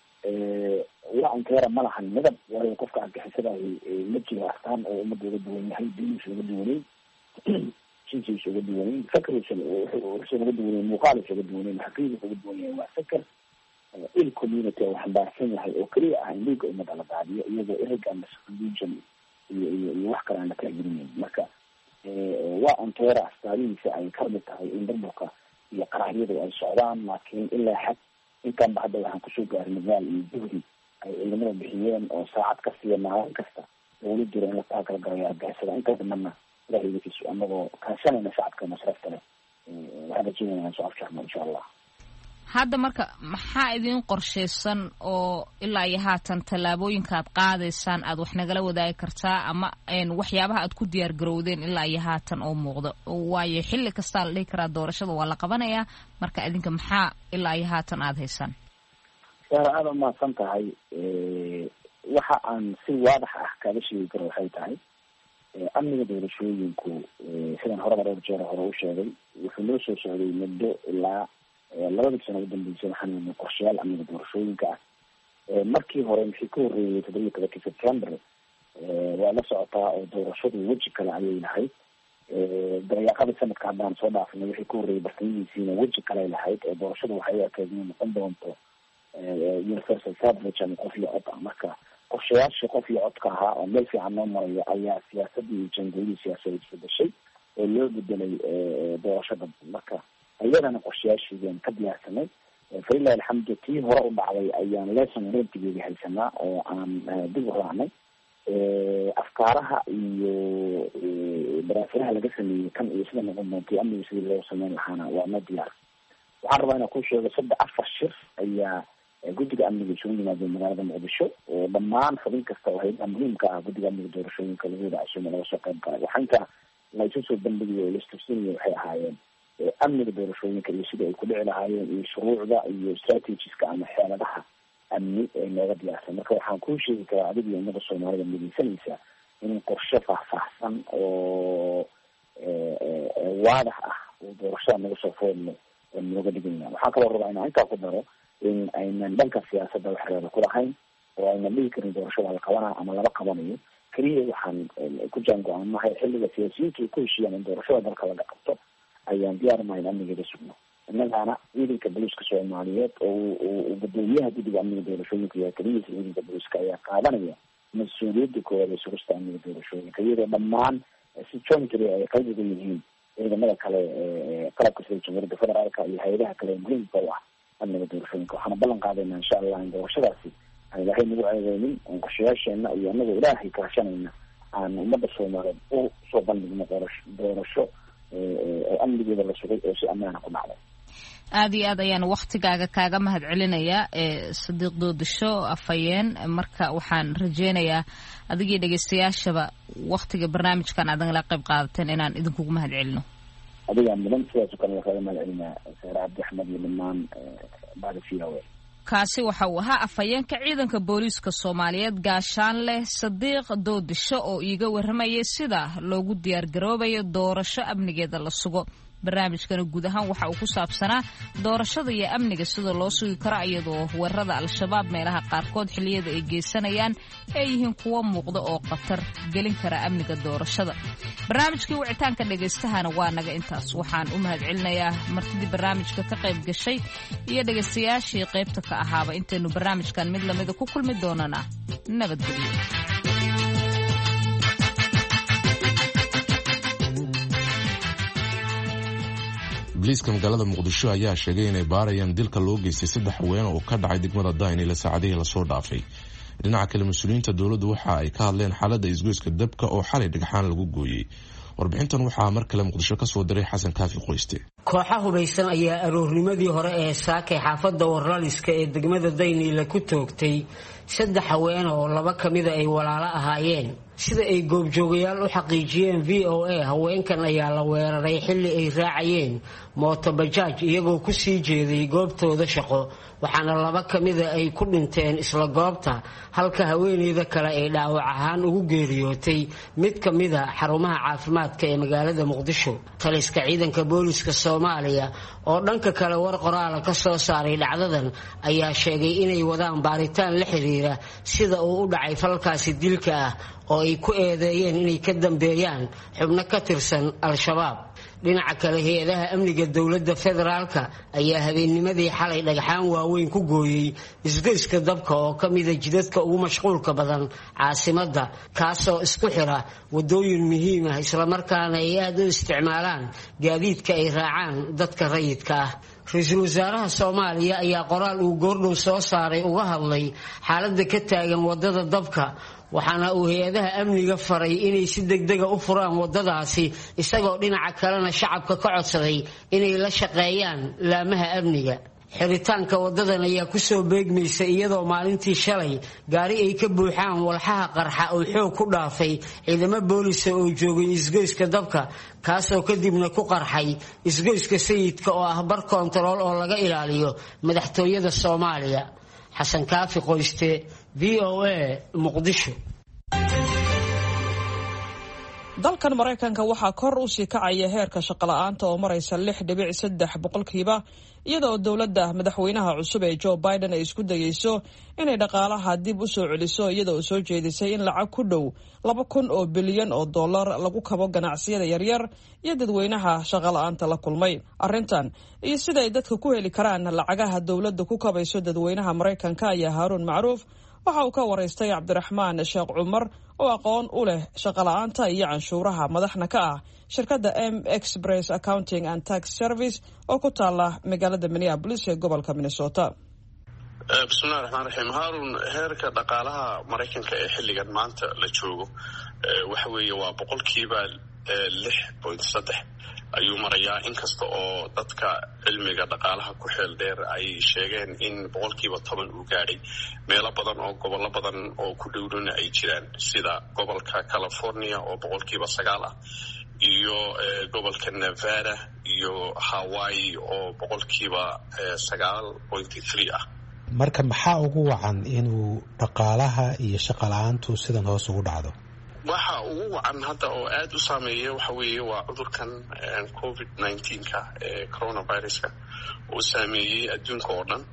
S3: waa onteera ma lahan midab, waayo qofka argixisadahi ma jiro astaan oo ummadda uga duwan yahay, diiniisa uga duwaneyn, jinsiisa uga duwaneyn, fakriisa wuxuusa uga duwaneyn, muuqaaliisa uga duwaneyn, xaqiidiisa uga duwan yahay. waa sakar il community oo xambaarsan yahay oo keliya ah in dhiiga ummadda la daadiyo iyadoo ereg ama religion iyo iyo iyo wax kale aan la kala gelinayn. marka waa onteera astaadihiisa ay kamid tahay in burburka iyo qaraxyadu ay socdaan, laakiin ilaa xad intaanba hadda waxaan kusoo gaaray nadaal iyo juhdi ay ciidamada bixiyeen oo saacad kasta iyo maalin kasta loola jiro in la taakala galayo argixisada. inta dambana ilahay idikiisu anagoo kaashanayna shacabka masrafta leh waxaan rajeynaynaa soo afjarno insha allah.
S9: hadda marka maxaa idin qorshaysan oo ilaa iyo haatan tallaabooyinka aad qaadaysaan aad wax nagala wadaagi kartaa, ama waxyaabaha aad ku diyaar garowdeen ilaa iyo haatan oo muuqda? waayo xilli kastaa la dhihi karaa doorashada waa la qabanayaa, marka idinka maxaa ilaa iyo haatan aada haysaan?
S3: aada umahadsan tahay. waxa aan si waadax ah kaala sheegi karo waxay tahay amniga doorashooyinku sidaan horeba dhowr jeer hore u sheegay wuxuu noo soo socday muddo ilaa labadii sano udambeysay. waxaan weyna qorshayaal amniga doorashooyinka ah. markii hore maxay ka horreeyay toddoba iyo tobankii september waa la socotaa oo doorashadu weji kale ayay lahayd. dayaaqadii sanadka haddaan soo dhaafnay waxay ka horreeyay bartamihiisiina weji kale lahayd. doorashadu waxay u ekeed inay noqon doonto universal suffrage ama qof iyo cod ah. marka qorshayaashii qof iyo codka ahaa oo meel fiican noo marayo ayaa siyaasadii iyo jangoolihii siyaasadeed isbedeshay oo loo bedelay doorashada. marka iyadana qorshayaashiidan ka diyaarsanay falilahi alxamdu tii hore u dhacday ayaan lesson learntigeedii haysanaa oo aan dib u raacnay afkaaraha iyo daraasadaha laga sameeyey kan iyo sida noqon doontay amniga sidii loo sameyn lahaana waa ma diyaar. waxaan rabaa inaan ku sheego saddex afar shir ayaa guddiga amniga isugu yimaadeen magaalada muqdisho oo dhammaan xubin kasta oo hay'adaha muhiimka ah guddiga amniga doorashooyinka lagu wada casuumo laga soo qayb galay. waxaa inta la isu soo bandhigay oo la istusinayo waxay ahaayeen amniga doorashooyinka iyo sida ay ku dhici lahaayeen iyo shuruucda iyo strategiska ama xeeladaha amni ee looga diyaarsan. marka waxaan kuu sheegi karaa adiga iyo ummada soomaalida midaysanaysa in qorshe faahfaahsan oo waadax ah oo doorashada naga soo foodno nooga dhiganya. waxaan kaloo rabaa inaan intaa ku daro in aynan dhanka siyaasadda wax reeba ku lahayn oo aynan dhigi karin doorashada la qabanayo ama laba qabanayo. keliya waxaan ku jaango-aanahay xilliga siyaasiyiinta ay ku heshiiyaan in doorashada dalka laga qabto ayaan diyaarnahay in amnigeeda sugno. innagaana ciidanka booliiska soomaaliyeed oo gudoomiyaha guddiga amniga doorashooyinka iyo keliyiisa ciidanka booliiska ayaa qaadanaya mas-uuliyadda koowaad ee sugista amniga doorashooyinka, iyadoo dhammaan si jointly ay qayb uga yihiin ciidamada kale qalabka sida jamhuuriyadda federaalka iyo hay-adaha kale muhiimka u ah amniga doorashooyinka. waxaana ballan qaadayna insha allah in doorashadaasi aan ilaahay nagu ceebeynin oon qorshayaasheena iyo anagoo ilaahay kaashanayna aan ummadda soomaaliyeed u soo bandhigno doorasho doorasho oo amnigeeda la sugay oo si ammaana ku dhacday.
S9: aada iyo aad ayaan waktigaaga kaaga mahad celinayaa sadiiq doodisho afhayeen. marka waxaan rajeynayaa adigii dhegeystayaashaba waktiga barnaamijkan aad nagala qayb qaadateen inaan idinkugu mahad celino.
S3: adigaa mudan sidaas oo kale waxaaga mahad celinaa saare cabdi axmed iyo dhammaan baadisiyawe.
S9: kaasi waxa uu ahaa afhayeenka ciidanka booliiska soomaaliyeed gaashaanleh sadiiq doodisho oo iiga waramayay sida loogu diyaargaroobayo doorasho amnigeeda la sugo. barnaamijkana guud ahaan waxa uu ku saabsanaa doorashada iyo amniga sida loo sugi karo iyadoo weerarada al-shabaab meelaha qaarkood xilliyada ay geysanayaan ay yihiin kuwo muuqda oo khatar gelin kara amniga doorashada. barnaamijkii wicitaanka dhegaystahana waa naga intaas. waxaan u mahad celinayaa martidii barnaamijka ka qayb gashay iyo dhegaystayaashii qaybta ka ahaaba. intaynu barnaamijkan mid lamida ku kulmi doonana nabadgelyo.
S1: booliiska magaalada muqdisho ayaa sheegay inay baarayaan dilka loo geystay saddex haween oo ka dhacay degmada daynila saacadihii lasoo dhaafay. dhinaca kale mas-uuliyiinta dowladdu waxa ay ka hadleen xaaladda isgoyska dabka oo xalay dhagxaan lagu gooyey. warbixintan waxaa mar kale muqdisho ka soo diray xasan kaafi qoyste.
S6: kooxa hubaysan ayaa aroornimadii hore ee saakay xaafadda warlaliska ee degmada daynila ku toogtay saddex haween oo laba ka mida ay walaalo ahaayeen. sida ay goobjoogayaal u xaqiijiyeen v o a haweenkan ayaa la weeraray xilli ay raacayeen mooto bajaaj iyagoo ku sii jeeday goobtooda shaqo, waxaana laba ka mida ay ku dhinteen isla goobta halka haweeneyda kale ay dhaawac ahaan ugu geeriyootay mid ka mida xarumaha caafimaadka ee magaalada muqdisho. taliska ciidanka booliiska soomaaliya oo dhanka kale war qoraala ka soo saaray dhacdadan ayaa sheegay inay wadaan baaritaan la xiriira sida uu u dhacay falkaasi dilka ah oo ay ku eedeeyeen inay ka dambeeyaan xubno ka tirsan al-shabaab. dhinaca kale hay-adaha amniga dowladda federaalka ayaa habeennimadii xalay dhagxaan waaweyn ku gooyey isgoyska dabka oo ka mida jidadka ugu mashquulka badan caasimadda, kaasoo isku xira wadooyin muhiim ah islamarkaana ay aada u isticmaalaan gaadiidka ay raacaan dadka rayidka ah. ra-iisul wasaaraha soomaaliya ayaa qoraal uu goordhow soo saaray uga hadlay xaaladda ka taagan wadada dabka, waxaana uu hay-adaha amniga faray inay si degdega u furaan wadadaasi, isagoo dhinaca kalena shacabka ka codsaday inay la shaqeeyaan laamaha amniga. xiritaanka wadadan ayaa kusoo beegmaysa iyadoo maalintii shalay gaari ay ka buuxaan walxaha qarxa oo xoog ku dhaafay ciidamo boolisa oo joogay isgoyska dabka, kaasoo kadibna ku qarxay isgoyska sayidka oo ah bar koontarool oo laga ilaaliyo madaxtooyada soomaaliya. xasan kaafi qoyste, v o a, muqdisho.
S2: dalkan maraykanka waxaa kor u sii kacaya heerka shaqola'aanta oo maraysa lix dhibic saddex boqolkiiba iyada oo dowladda madaxweynaha cusub ee joe biden ay isku dayeyso inay dhaqaalaha dib u soo celiso iyada oo soo jeedisay in lacag ku dhow laba kun oo bilyan oo dollar lagu kabo ganacsiyada yaryar iyo dadweynaha shaqola'aanta la kulmay. arrintan iyo sida ay dadka ku heli karaan lacagaha dowladda ku kabayso dadweynaha maraykanka ayaa haaruun macruuf waxa uu ka waraystay cabdiraxmaan sheekh cumar oo aqoon u leh shaqola'aanta iyo canshuuraha madaxna ka ah shirkadda M Express Accounting and Tax Service oo ku taala magaalada Minneapolis ee gobolka Minnesota.
S4: bismillahi raxmaan raxiim. haarun, heerka dhaqaalaha maraykanka ee xilligan maanta la joogo waxa weeye waa boqolkiiba lix point saddex ayuu marayaa, inkasta oo dadka cilmiga dhaqaalaha ku xeel dheer ay sheegeen in boqolkiiba toban uu gaadhay. meelo badan oo gobollo badan oo ku dhowdhowna ay jiraan, sida gobolka California oo boqolkiiba sagaal ah, iyo gobolka Nevada iyo Hawaii oo boqolkiiba sagaal point three ah.
S14: marka maxaa ugu wacan inuu dhaqaalaha iyo shaqo la-aantu sidan hoos ugu dhacdo?
S4: waxa ugu wacan hadda oo aada u saameeya waxa weeye waa cudurkan covid nineteenka ee coronaviruska uu saameeyey adduunka oo dhan.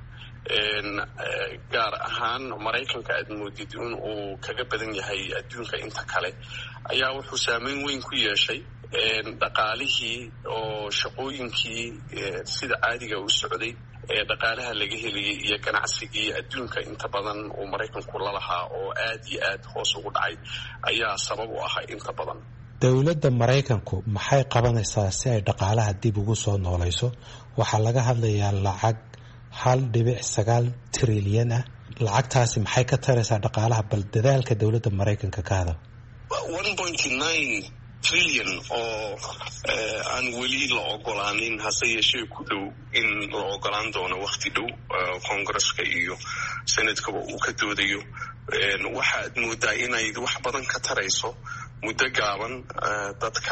S4: gaar ahaan maraykanka aad moodid in uu kaga badan yahay adduunka inta kale ayaa wuxuu saameyn weyn ku yeeshay dhaqaalihii oo shaqooyinkii sida caadiga u socday ee dhaqaalaha laga helayay iyo ganacsigii adduunka inta badan uu maraykanku lalahaa oo aad iyo aad hoos ugu dhacay ayaa sabab u ahaa inta badan.
S14: dowladda maraykanku maxay qabanaysaa si ay dhaqaalaha dib ugu soo noolayso? waxaa laga hadlayaa lacag hal dhibic sagaal trilyan ah. lacagtaasi maxay ka taraysaa dhaqaalaha? bal dadaalka dowladda maraykanka ka hada.
S4: one point nine trillion oo aan weli la ogolaanin, hase yeeshee ku dhow in la ogolaan doono wakti dhow. Congresska iyo senadkaba uu ka doodayo. waxaad moodaa inay wax badan ka tarayso muddo gaaban dadka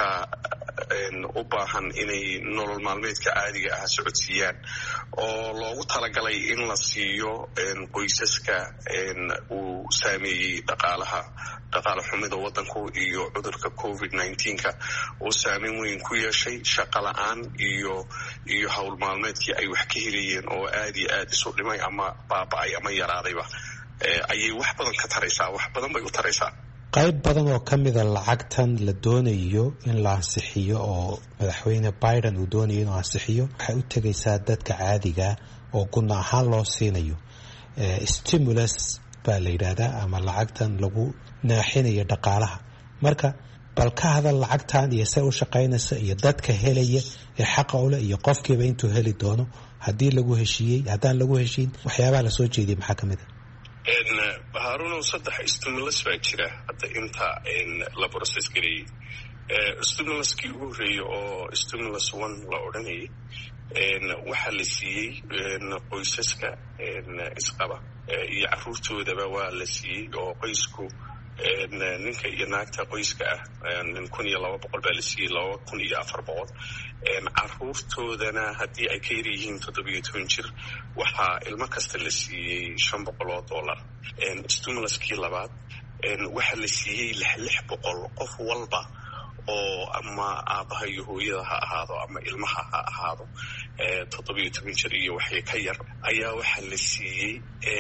S4: u baahan inay nolol maalmeedka caadiga ah socodsiiyaan, oo loogu talagalay in la siiyo qoysaska uu saameeyey dhaqaalaha dhaqaale xumida waddanku iyo cudurka covid nineteenka uu saameyn weyn ku yeeshay shaqo la-aan iyo iyo howl maalmeedkii ay wax ka helayeen oo aad iyo aad isu dhimay ama baaba-ay ama yaraadayba ayay wax badan ka taraysaa. wax badan bay u taraysaa.
S14: qayb badan oo ka mida lacagtan la doonayo in la ansixiyo oo madaxweyne Biden uu doonayo inuu ansixiyo waxay u tegaysaa dadka caadiga oo guna ahaan loo siinayo stimulus baa la yidhaahdaa, ama lacagtan lagu naaxinayo dhaqaalaha. marka bal ka hadal lacagtan iyo say u shaqaynaysa iyo dadka helaya ee xaqa u leh iyo qofkiiba intuu heli doono haddii lagu heshiiyey, haddaan lagu heshiin waxyaabaha la soo jeediyay maxaa ka mid ah?
S4: haruno saddex stimulus baa jira hadda inta la process gareeyey. stimuluskii ugu horreeyey oo stimulus one la odhanayay waxaa la siiyey qoysaska isqaba iyo caruurtoodaba waa la siiyey, oo qoysku ninka iyo naagta qoyska ah kun iyo laba boqol baa la siiyey laba kun iyo afar boqol. caruurtoodana haddii ay ka yar yihiin toddobiyo toban jir waxaa ilmo kasta la siiyey shan boqol oo dollar. stimuluskii labaad waxaa la siiyey lix lix boqol qof walba oo ama aabaha iyo hooyada ha ahaado ama ilmaha ha ahaado toddobiyo toban jir iyo waxay ka yar ayaa waxaa la siiyey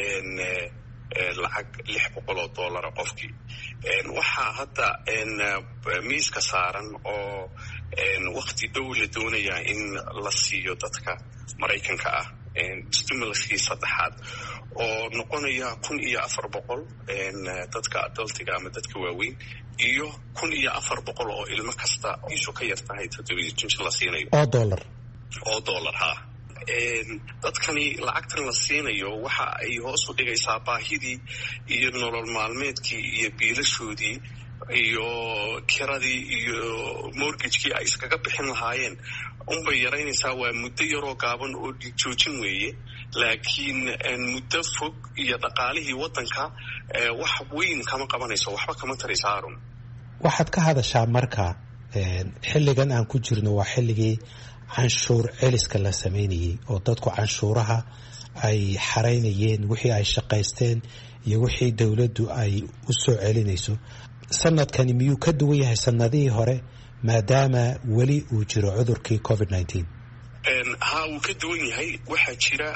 S4: lacag lix boqol oo dollara qofkii. waxaa hadda miiska saaran oo wakti dhow la doonayaa in la siiyo dadka maraykanka ah stimuluskii saddexaad oo noqonaya kun iyo afar boqol dadka adultiga ama dadka waaweyn iyo kun iyo afar boqol oo ilmo kasta isu ka yar tahay toddobiyo toban jir la siinayo
S14: oo dollar
S4: oo dollar ha. dadkani lacagtan la siinayo waxa ay hoos u dhigaysaa baahidii iyo nolol maalmeedkii iyo biilashoodii iyo kiradii iyo mortgagekii ay iskaga bixin lahaayeen unbay yaraynaysaa. waa muddo yaroo gaaban oo joojin weeye, laakiin muddo fog iyo dhaqaalihii waddanka wax weyn kama qabanayso, waxba kama taraysa. Harun,
S14: waxaad ka hadashaa marka xilligan aan ku jirno waa xilligii canshuur celiska la sameynayay oo dadku canshuuraha ay xaraynayeen wixii ay shaqaysteen iyo wixii dowladdu ay u soo celinayso. sanadkani miyuu ka duwan yahay sanadihii hore maadaama weli uu jiro cudurkii covid nineteen?
S4: ha wuu ka duwan yahay. waxaa jira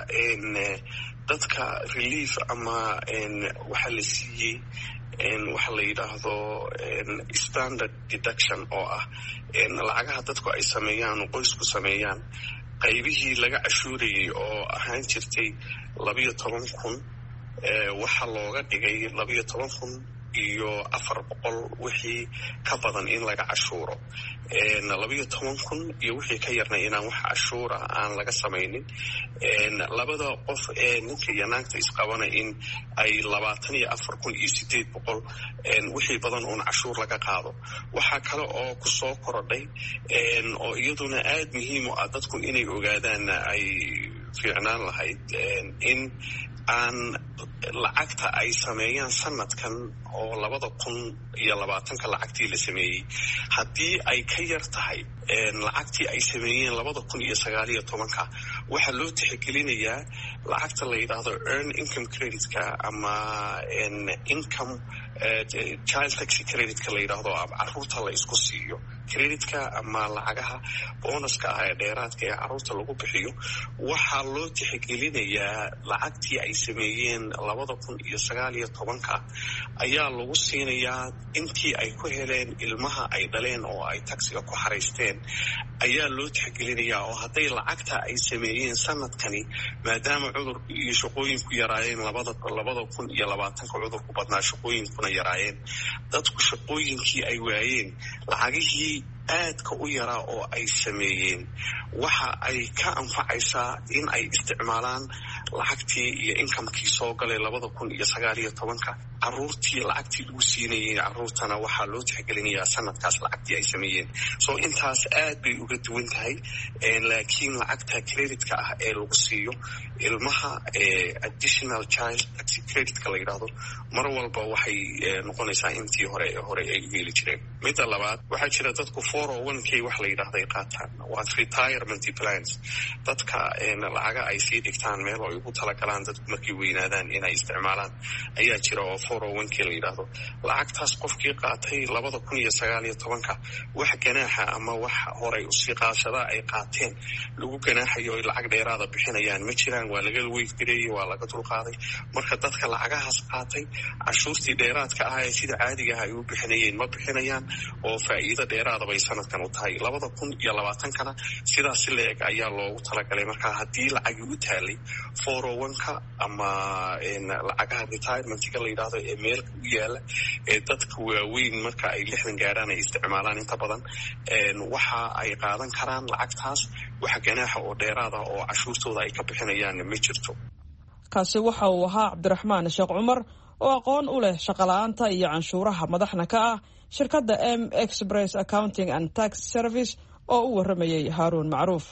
S4: dadka relief ama waxaa la siiyey waxa la yidhaahdo standard deduction oo ah lacagaha dadku ay sameeyaan qoysku sameeyaan qaybihii laga cashuurayay oo ahaan jirtay labiyo toban kun waxaa looga dhigay labiyo toban kun iyo afar boqol wixii ka badan in laga cashuuro labayo toban kun iyo wixii ka yarna inaan wax cashuura aan laga samaynin labada qof ee ninka iyo naagta isqabana in ay labaatan iyo afar kun iyo sideed boqol wixii badan uun cashuur laga qaado. waxaa kale oo ku soo korodhay oo iyaduna aad muhiim u ah dadku inay ogaadaan ay fiicnaan lahayd in aan lacagta ay sameeyaan sanadkan oo labada kun iyo labaatanka lacagtii la sameeyey haddii ay ka yar tahay lacagtii ay sameeyeen labada kun iyo sagaal iyo tobanka waxaa loo tixgelinayaa lacagta la yidhaahdo earn income creditka ama income child tax creditka la yidhaahdo caruurta la isku siiyo creditka ama lacagaha bonuska ah ee dheeraadka ee caruurta lagu bixiyo waxaa loo tixgelinayaa lacagtii ay sameeyeen labada kun iyo sagaal iyo tobanka ayaa lagu siinayaa intii ay ku heleen ilmaha ay dhaleen oo ay taxiga ku xaraysteen ayaa loo tixgelinayaa. oo hadday lacagta ay sameeyeen sanadkani maadaama cudurku iyo shaqooyinku yaraayeen labada labada kun iyo labaatanka cudurku badnaa shaqooyinkuna yaraayeen dadku shaqooyinkii ay waayeen lacagihii aadka u yaraa oo ay sameeyeen waxa ay ka anfacaysaa in ay isticmaalaan lacagtii iyo inkamkii soo galay labada kun iyo sagaal iyo tobanka caruurtii lacagtii lagu siinayay caruurtana waxaa loo tixgelinayaa sanadkaas lacagtii ay sameeyeen. so intaas aad bay uga duwan tahay laakiin lacagta creditka ah ee lagu siiyo ilmaha additional child tax creditka la yidhaahdo mar walba waxay noqonaysaa intii hore hore ay u heli jireen. midda labaad waxaa jira dadku four oh one k wax la yidhaahdo ay qaataan waa retirement plans dadka lacaga ay sii dhigtaan meel oo ay ugu talagalaan dadku markay weynaadaan inay isticmaalaan ayaa jira oo four oh one k la yidhaahdo. lacagtaas qofkii qaatay labada kun iyo sagaal iyo tobanka wax ganaaxa ama wax horay usii qaadashada ay qaateen lagu ganaaxayo ay lacag dheeraada bixinayaan ma jiraan. waa laga weyfgareeyey waa laga dulqaaday. marka dadka lacagahaas qaatay cashuurtii dheeraadka ah ee sida caadiga ah ay u bixinayeen ma bixinayaan oo faa'iido dheeraada bay sanadkan u tahay. labada kun iyo labaatankana sidaas la eg ayaa loogu talagalay. marka haddii lacagii u taalay four oh one ka ama lacagaha retirementga la yidhaahdo ee meelka u yaala ee dadka waaweyn marka ay lixdan gaarhaan ay isticmaalaan inta badan waxa ay qaadan karaan lacagtaas wax ganaaxa oo dheeraada oo cashuurtooda ay ka bixinayaan ma jirto.
S2: kaasi waxa uu ahaa cabdiraxmaan sheekh cumar oo aqoon u leh shaqala-aanta iyo canshuuraha madaxna ka ah shirkadda m express accounting and tax service oo u warramayay haaruun macruuf.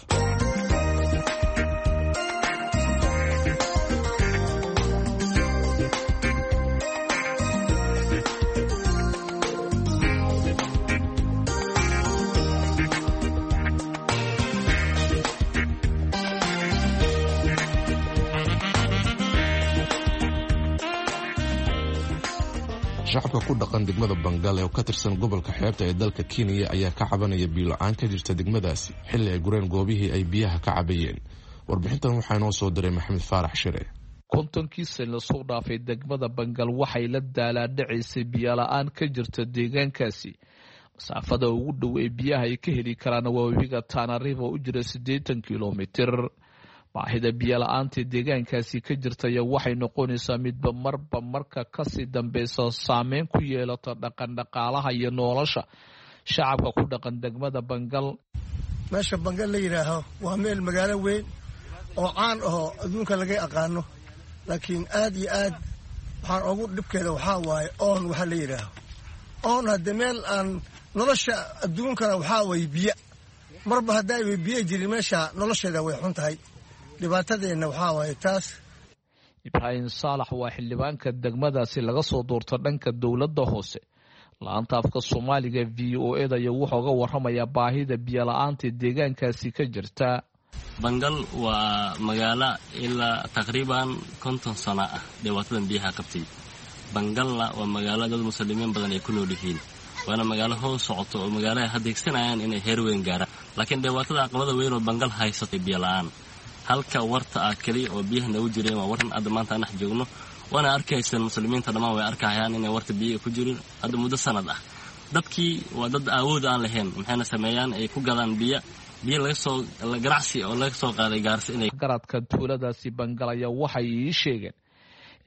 S1: shacabka ku dhaqan degmada Bangal oo ka tirsan gobolka xeebta ee dalka Kenya ayaa ka cabanaya biyo la'aan ka jirta degmadaasi xilli ay gureen goobihii ay biyaha ka cabayeen. warbixintan waxaa inoo soo diray Maxamed Faarax Shire.
S15: kontonkii sano soo dhaafay degmada Bangal waxay la daalaadhacaysay biyo la'aan ka jirta deegaankaasi. masaafada ugu dhow ee biyaha ay ka heli karaan waa webiga Tana River oo u jira siddeetan kiiloomitir. baahida biyo la'aanta deegaankaasi ka jirtaya waxay noqonaysaa midba marba marka kasii dambeysa saameyn ku yeelata dhaqan dhaqaalaha iyo nolosha shacabka ku dhaqan degmada Bangal.
S16: meesha Bangal la yiraaho waa meel magaalo weyn oo caan ah adduunka laga aqaano laakiin aad iyo aad waxaan ugu dhibkeeda waxaa waaye oon waxa la yiraaho oon hadda meel aan nolosha adduunkana waxaa way biyo marba hadday biyo jirin meesha nolosheeda way xun tahay. dhibaatadeena waxaa waaye taas.
S15: Ibrahim Saalax waa xildhibaanka degmadaasi laga soo doorto dhanka dowladda hoose. laanta afka Soomaaliga V O A da wuxuu uga warramayaa baahida biyo la'aanta deegaankaasi ka jirta.
S17: Bangal waa magaalo ilaa taqriiban konton sano ah dhibaatadan biyaha qabtay. Bangalna waa magaalo dad muslimiin badan ay ku nool yihiin. waana magaalo hoos socoto oo magaalo ay hadeegsanayaan inay heer weyn gaaraan. laakiin dhibaatada caqabada weyn oo Bangal haysatay biyo la'aan. halka warta ah kaliya oo biyaha nagu jireen waa waran aad maanta aan joogno wana arkaysan muslimiinta dhamaan way arkayaan inay warta biyo ku jireen hadda muddo sanad ah. dadkii waa dad awood aan lahayn maxayna sameeyaan ay ku gadaan biyo biyo laga soo ganacsi oo laga soo qaaday gaarsi inay
S15: garadka tuuladaasi Bangal ayaa waxay sheegeen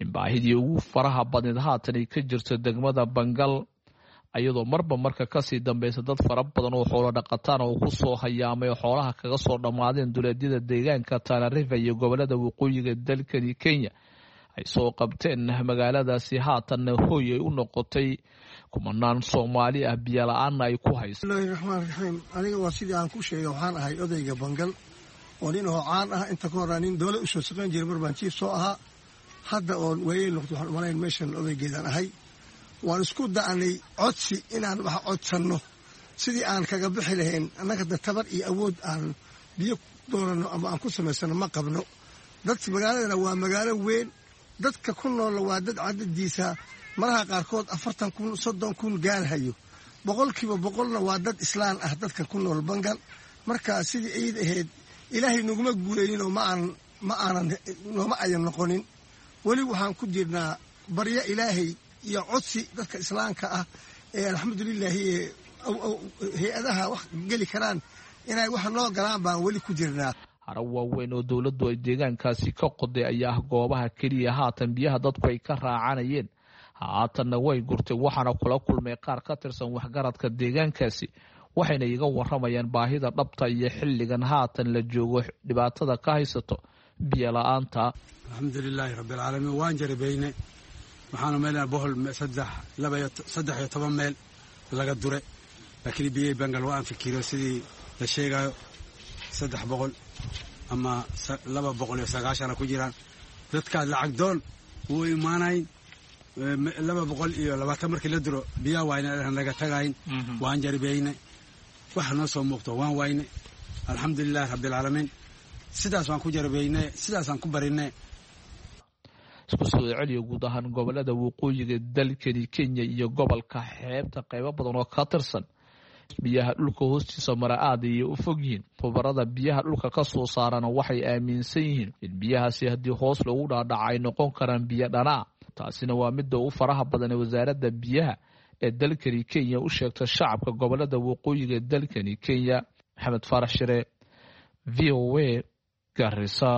S15: in baahidii ugu faraha badneed haatan ay ka jirto degmada Bangal ayadoo marba marka kasii dambaysa dad fara badan oo xoolo dhaqataan oo ku soo hayaamay xoolaha kaga soo dhamaadeen duleedyada deegaanka Tana River iyo gobolada waqooyiga dalka Kenya ay soo qabteen magaaladaasi haatan hooy ay u noqotay kumanaan Soomaali ah biyo la'aan ay ku hayso.
S16: Bismillahir Rahmanir Rahiim. Aniga waa sidii aan ku sheegay waxaan ahay odayga Bangal oo nin oo caan ah inta ka horaanin dawlad u soo shaqeyn jiray marban chief soo ahaa hadda oo weeyay noqdo waxaan umaleyn meeshan odaygeedan ahay waan isku da'anay codsi inaan wax codsanno sidii aan kaga bixi lahayn annaga tabar iyo awood aan biyo doorano ama aan ku samaysano ma qabno dadka magaaladana waa magaalo weyn dadka ku nool waa dad cadadiisa maraha qaarkood afartan kun soddon kun gaarhayo boqolkiiba boqolna waa dad islaan ah dadka ku nool Bangal marka sidii ay ahayd ilaahay nuguma guuleeyno ma aan ma aanan nooma ayan noqonin wali waxaan ku jirnaa barya ilaahay iyo codsi dadka islaamka ah ee alxamdulillah hay'adaha wax gali karaan inay wax noo galaan baan wali ku jirnaa.
S15: Harawa weyn oo dawladdu ay deegaankaasi ka qoday ayaa goobaha kaliya haatan biyaha dadku ay ka raacanayeen haatanna way gurtay waxaana kula kulmay qaar ka tirsan waxgaradka deegaankaasi waxayna iga waramayaan baahida dhabta iyo xilligan haatan la joogo dhibaatada ka haysato biyo la'aanta.
S8: alxamdulillah rabbil alamin waan jarabayne waxaanu meelna bohol saddex laba saddex iyo toban meel laga dure laakiin biyo Bangal waan fikiro sidii la sheegayo saddex boqol ama laba boqol iyo sagaashan ku jiraan dadka lacag doon uu imaanay laba boqol iyo labaatan markii la duro biyo wayna naga tagayn waan jarabayne waxa noo soo muuqdo waan wayne alxamdulillah rabbil alamin sidaas waan ku jarabayne sidaas aan ku barinay.
S15: isku soo celiyo guud ahaan gobolada waqooyiga dalka Kenya iyo gobolka xeebta qaybo badan oo ka tirsan biyaha dhulka hoostiisa mara aad iyo u fog yihiin khubarada biyaha dhulka ka soo saarana waxay aaminsan yihiin in biyahaasi haddii hoos loogu dhaadhacay noqon karaan biyo dhanaa taasina waa midda u faraha badan ee wasaaradda biyaha ee dalka Kenya u sheegtay shacabka gobolada waqooyiga dalka Kenya. Maxamed Farax Shire V O A Garissa.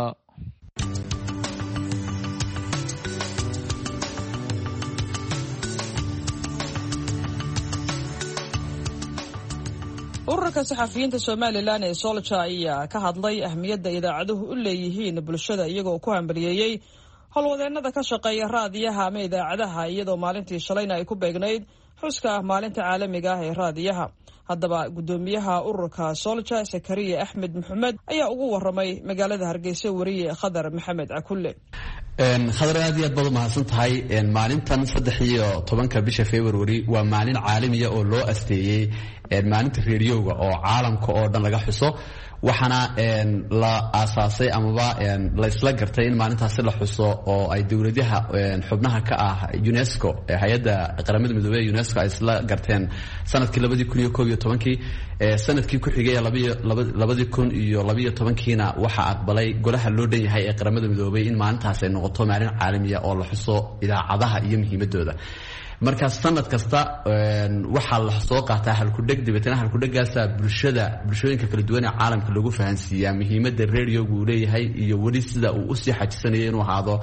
S2: ururka saxafiyiinta Somaliland ee Solja ayaa ka hadlay ahmiyadda idaacaduhu u leeyihiin bulshada iyagoo ku hambalyeeyay howlwadeennada ka shaqeeya raadiyaha ama idaacadaha iyadoo maalintii shalayna ay ku beegnayd xuska maalinta caalamiga ah ee raadiyaha. haddaba gudoomiyaha ururka Solja Sakariya Axmed Maxamed ayaa ugu waramay magaalada Hargeysa wariye Khadar Maxamed Cakulle.
S18: khadar aad iyo aad baad u mahadsan tahay maalintan saddex iyo tobanka bisha February waa maalin caalamiya oo loo asteeyay maalinta raadiyowga oo caalamka oo dhan laga xuso waxaana la aasaasay amaba la isla gartay in maalintaasi la xuso oo ay dawladaha xubnaha ka ah UNESCO hay'adda qaramada midoobay UNESCO ay isla garteen sanadkii laba kun iyo koob iyo tobankii sanadkii ku xigay laba kun iyo laba iyo tobankiina waxa aqbalay golaha loo dhan yahay ee qaramada midoobay in maalintaas ay noqoto maalin caalamiya oo la xuso idaacadaha iyo muhiimadooda. marka sanad kasta waxa la soo qaataa halkudheg dibadana halkudhegaasa bulshada bulshooyinka kala duwan ee caalamka lagu fahansiiyaa muhiimadda radio-gu uu leeyahay iyo wali sida uu u sii xajisanayo inuu ahaado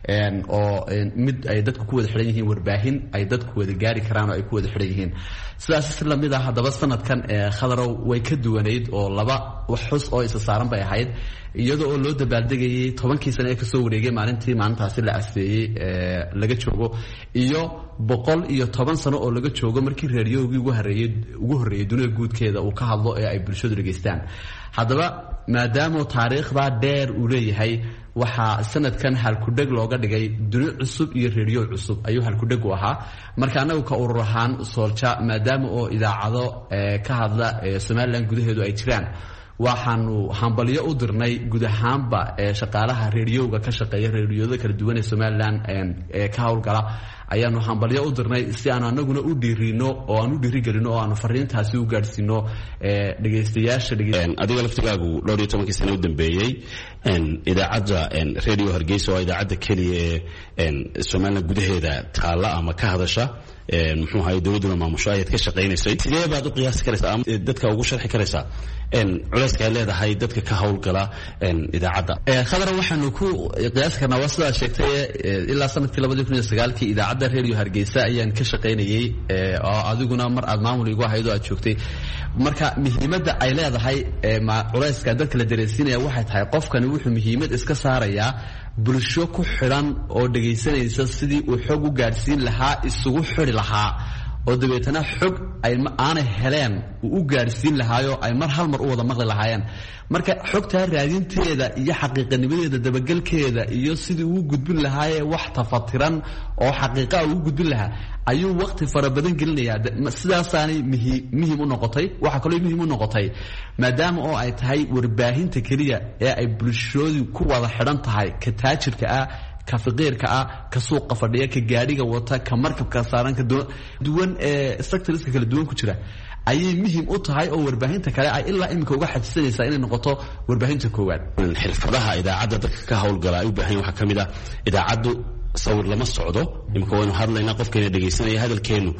S18: oo mid ay dadku ku wada xiran yihiin warbaahin ay dadku wada gaari karaan oo ay ku wada xiran yihiin sidaas isla mid ah haddaba sanadkan khadarow way ka duwanayd oo laba wax xus oo isa saaran bay ahayd iyadoo oo loo dabaaldegayay tobankii sano ee kasoo wareegay maalintii maalintaasi la asteeyey laga joogo iyo boqol iyo toban sano oo laga joogo markii raadiyowgii ugu horeeyay ugu horeeyay dunida guudkeeda uu ka hadlo ee ay bulshadu dhageystaan. haddaba maadaama taariikhda dheer uu leeyahay waxaa sanadkan halkudheg looga dhigay duni cusub iyo raadiyo cusub ayuu halkudheg u ahaa. marka anagu ka urur ahaan Solja maadaama oo idaacado ka hadla Somaliland gudaheedu ay jiraan waxaanu hambalyo u dirnay guud ahaanba shaqaalaha raadiyowga ka shaqeeya raadiyada kala duwan ee Somaliland ee ka howlgala ayaanu hambalyo u dirnay si aan anaguna u dhiirino oo aan u dhiirigelino oo aanu fariintaasi u gaadhsiino dhegaystayaasha.
S19: adiga laftigaagu dhowr iyo tobankii sano u dambeeyey idaacadda radio Hargeysa oo idaacadda keliya ee Soomaaliya gudaheeda taala ama ka hadasha muxuu ahay dawladuna maamusho ayaad ka shaqaynaysay. sidee baad u qiyaasi karaysaa dadka ugu sharxi karaysaa culayska ay leedahay dadka ka howlgala idaacadda?
S18: khadra waxaanu ku qiyaasi karnaa waa sidaa sheegtay ilaa sanadkii labadii kun iyo sagaalkii idaacadda radio Hargeysa ayaan ka shaqaynayay oo adiguna mar aad maamul igu ahayd oo aad joogtay. marka muhiimadda ay leedahay culayska dadka la dareensiinaya waxay tahay qofkani wuxuu muhiimad iska saarayaa bulsho ku xidhan oo dhegaysanaysa sidii uu xog u gaadhsiin lahaa isugu xidhi lahaa oo dabeetana xog ay aanay heleen uu u gaadhsiin lahaayo ay mar hal mar u wada maqli lahaayeen. marka xogtaa raadinteeda iyo xaqiiqanimadeeda dabagelkeeda iyo sidii uu gudbin lahaayee wax tafatiran oo xaqiiqa uu gudbin lahaa ayuu waqti fara badan gelinayaa. sidaasaanay muhiim u noqotay. waxaa kaloo muhiim u noqotay maadaama oo ay tahay warbaahinta keliya ee ay bulshoodu ku wada xidhan tahay, ka taajirka ah, ka faqiirka ah, ka suuqa fadhiya, ka gaadhiga wata, ka markabka saaran, ka duwan ee sectorska kala duwan ku jira, ayay muhiim u tahay oo warbaahinta kale ay ilaa imika uga xajisanaysaa inay noqoto warbaahinta koowaad.
S19: xirfadaha idaacadda dadka ka howlgala ay u baahan waxaa ka mid ah idaacaddu sawir lama socdo. imika waynu hadlaynaa qofkeena dhegaysanaya hadalkeenu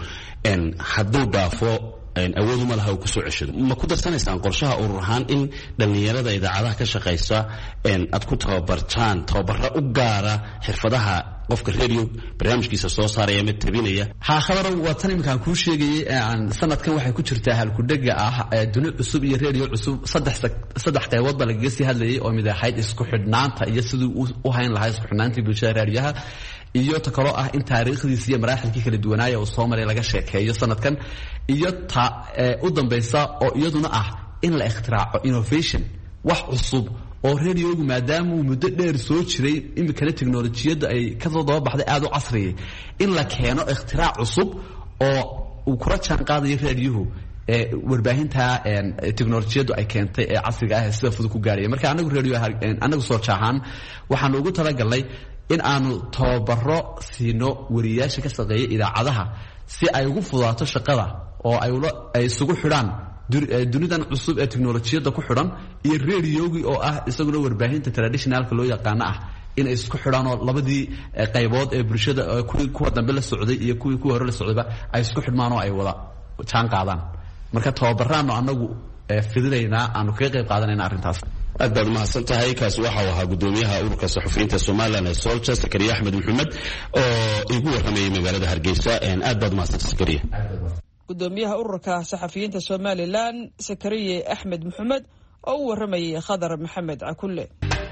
S19: hadduu dhaafo awood uma laha uu kusoo ceshado. ma ku darsanaysaan qorshaha urur ahaan in dhallinyarada idaacadaha ka shaqaysa aad ku tababartaan tababaro u gaara xirfadaha qofka radio barnaamijkiisa soo saaraya ama tabinaya?
S18: ha khadar waa tan iminkaan kuu sheegayay sanadkan waxay ku jirtaa halkudhega ah duni cusub iyo radio cusub. saddex saddex qaybood baa lagaga sii hadlayay oo mid ahayd isku xidhnaanta iyo siduu u hayn lahaa isku xidhnaantii bulshada raadiyaha, iyo ta kaloo ah in taariikhdiisa iyo maraaxilkii kala duwanaaya uu soo maray laga sheekeeyo sanadkan, iyo ta u dambaysa oo iyaduna ah in la ikhtiraco innovation, wax cusub oo radiogu maadaama uu muddo dheer soo jiray imikana teknolojiyadda ay kasoo daba baxday aada u casriyay, in la keeno ikhtirac cusub oo uu kula jaan qaadayo radiyuhu warbaahinta teknolojiyaddu ay keentay ee casriga ah ee sida fudud ku gaaraya. marka anagu radio anagu soo jaahaan waxaanu ugu talagalnay in aanu tababaro siino wariyaasha ka shaqeeya idaacadaha si ay ugu fudaato shaqada oo ay isugu xidhaan dunidan cusub ee teknolojiyadda ku xidhan iyo radiogii oo ah isaguna warbaahinta traditionalka loo yaqaano ah inay isku xidhaan oo labadii qaybood ee bulshada kuwa dambe la socday iyo kuwii kuwa hore la socdayba ay isku xidhmaan oo ay wada jaan qaadaan. marka tababaraanu anagu fidinaynaa aanu kaga qayb qaadanayna arrintaas.
S19: aad baad umahadsan tahay. kaasi waxau ahaa gudoomiyaha ururka saxufiyiinta somalilan ee solja sakariya axmed maxamed oo igu warramayay magaalada Hargeysa. aad baad umahadsan sakariya.
S2: gudoomiyaha ururka saxafiyiinta somalilan sakariye axmed maxamed oo u warramayay khadar maxamed cakulle.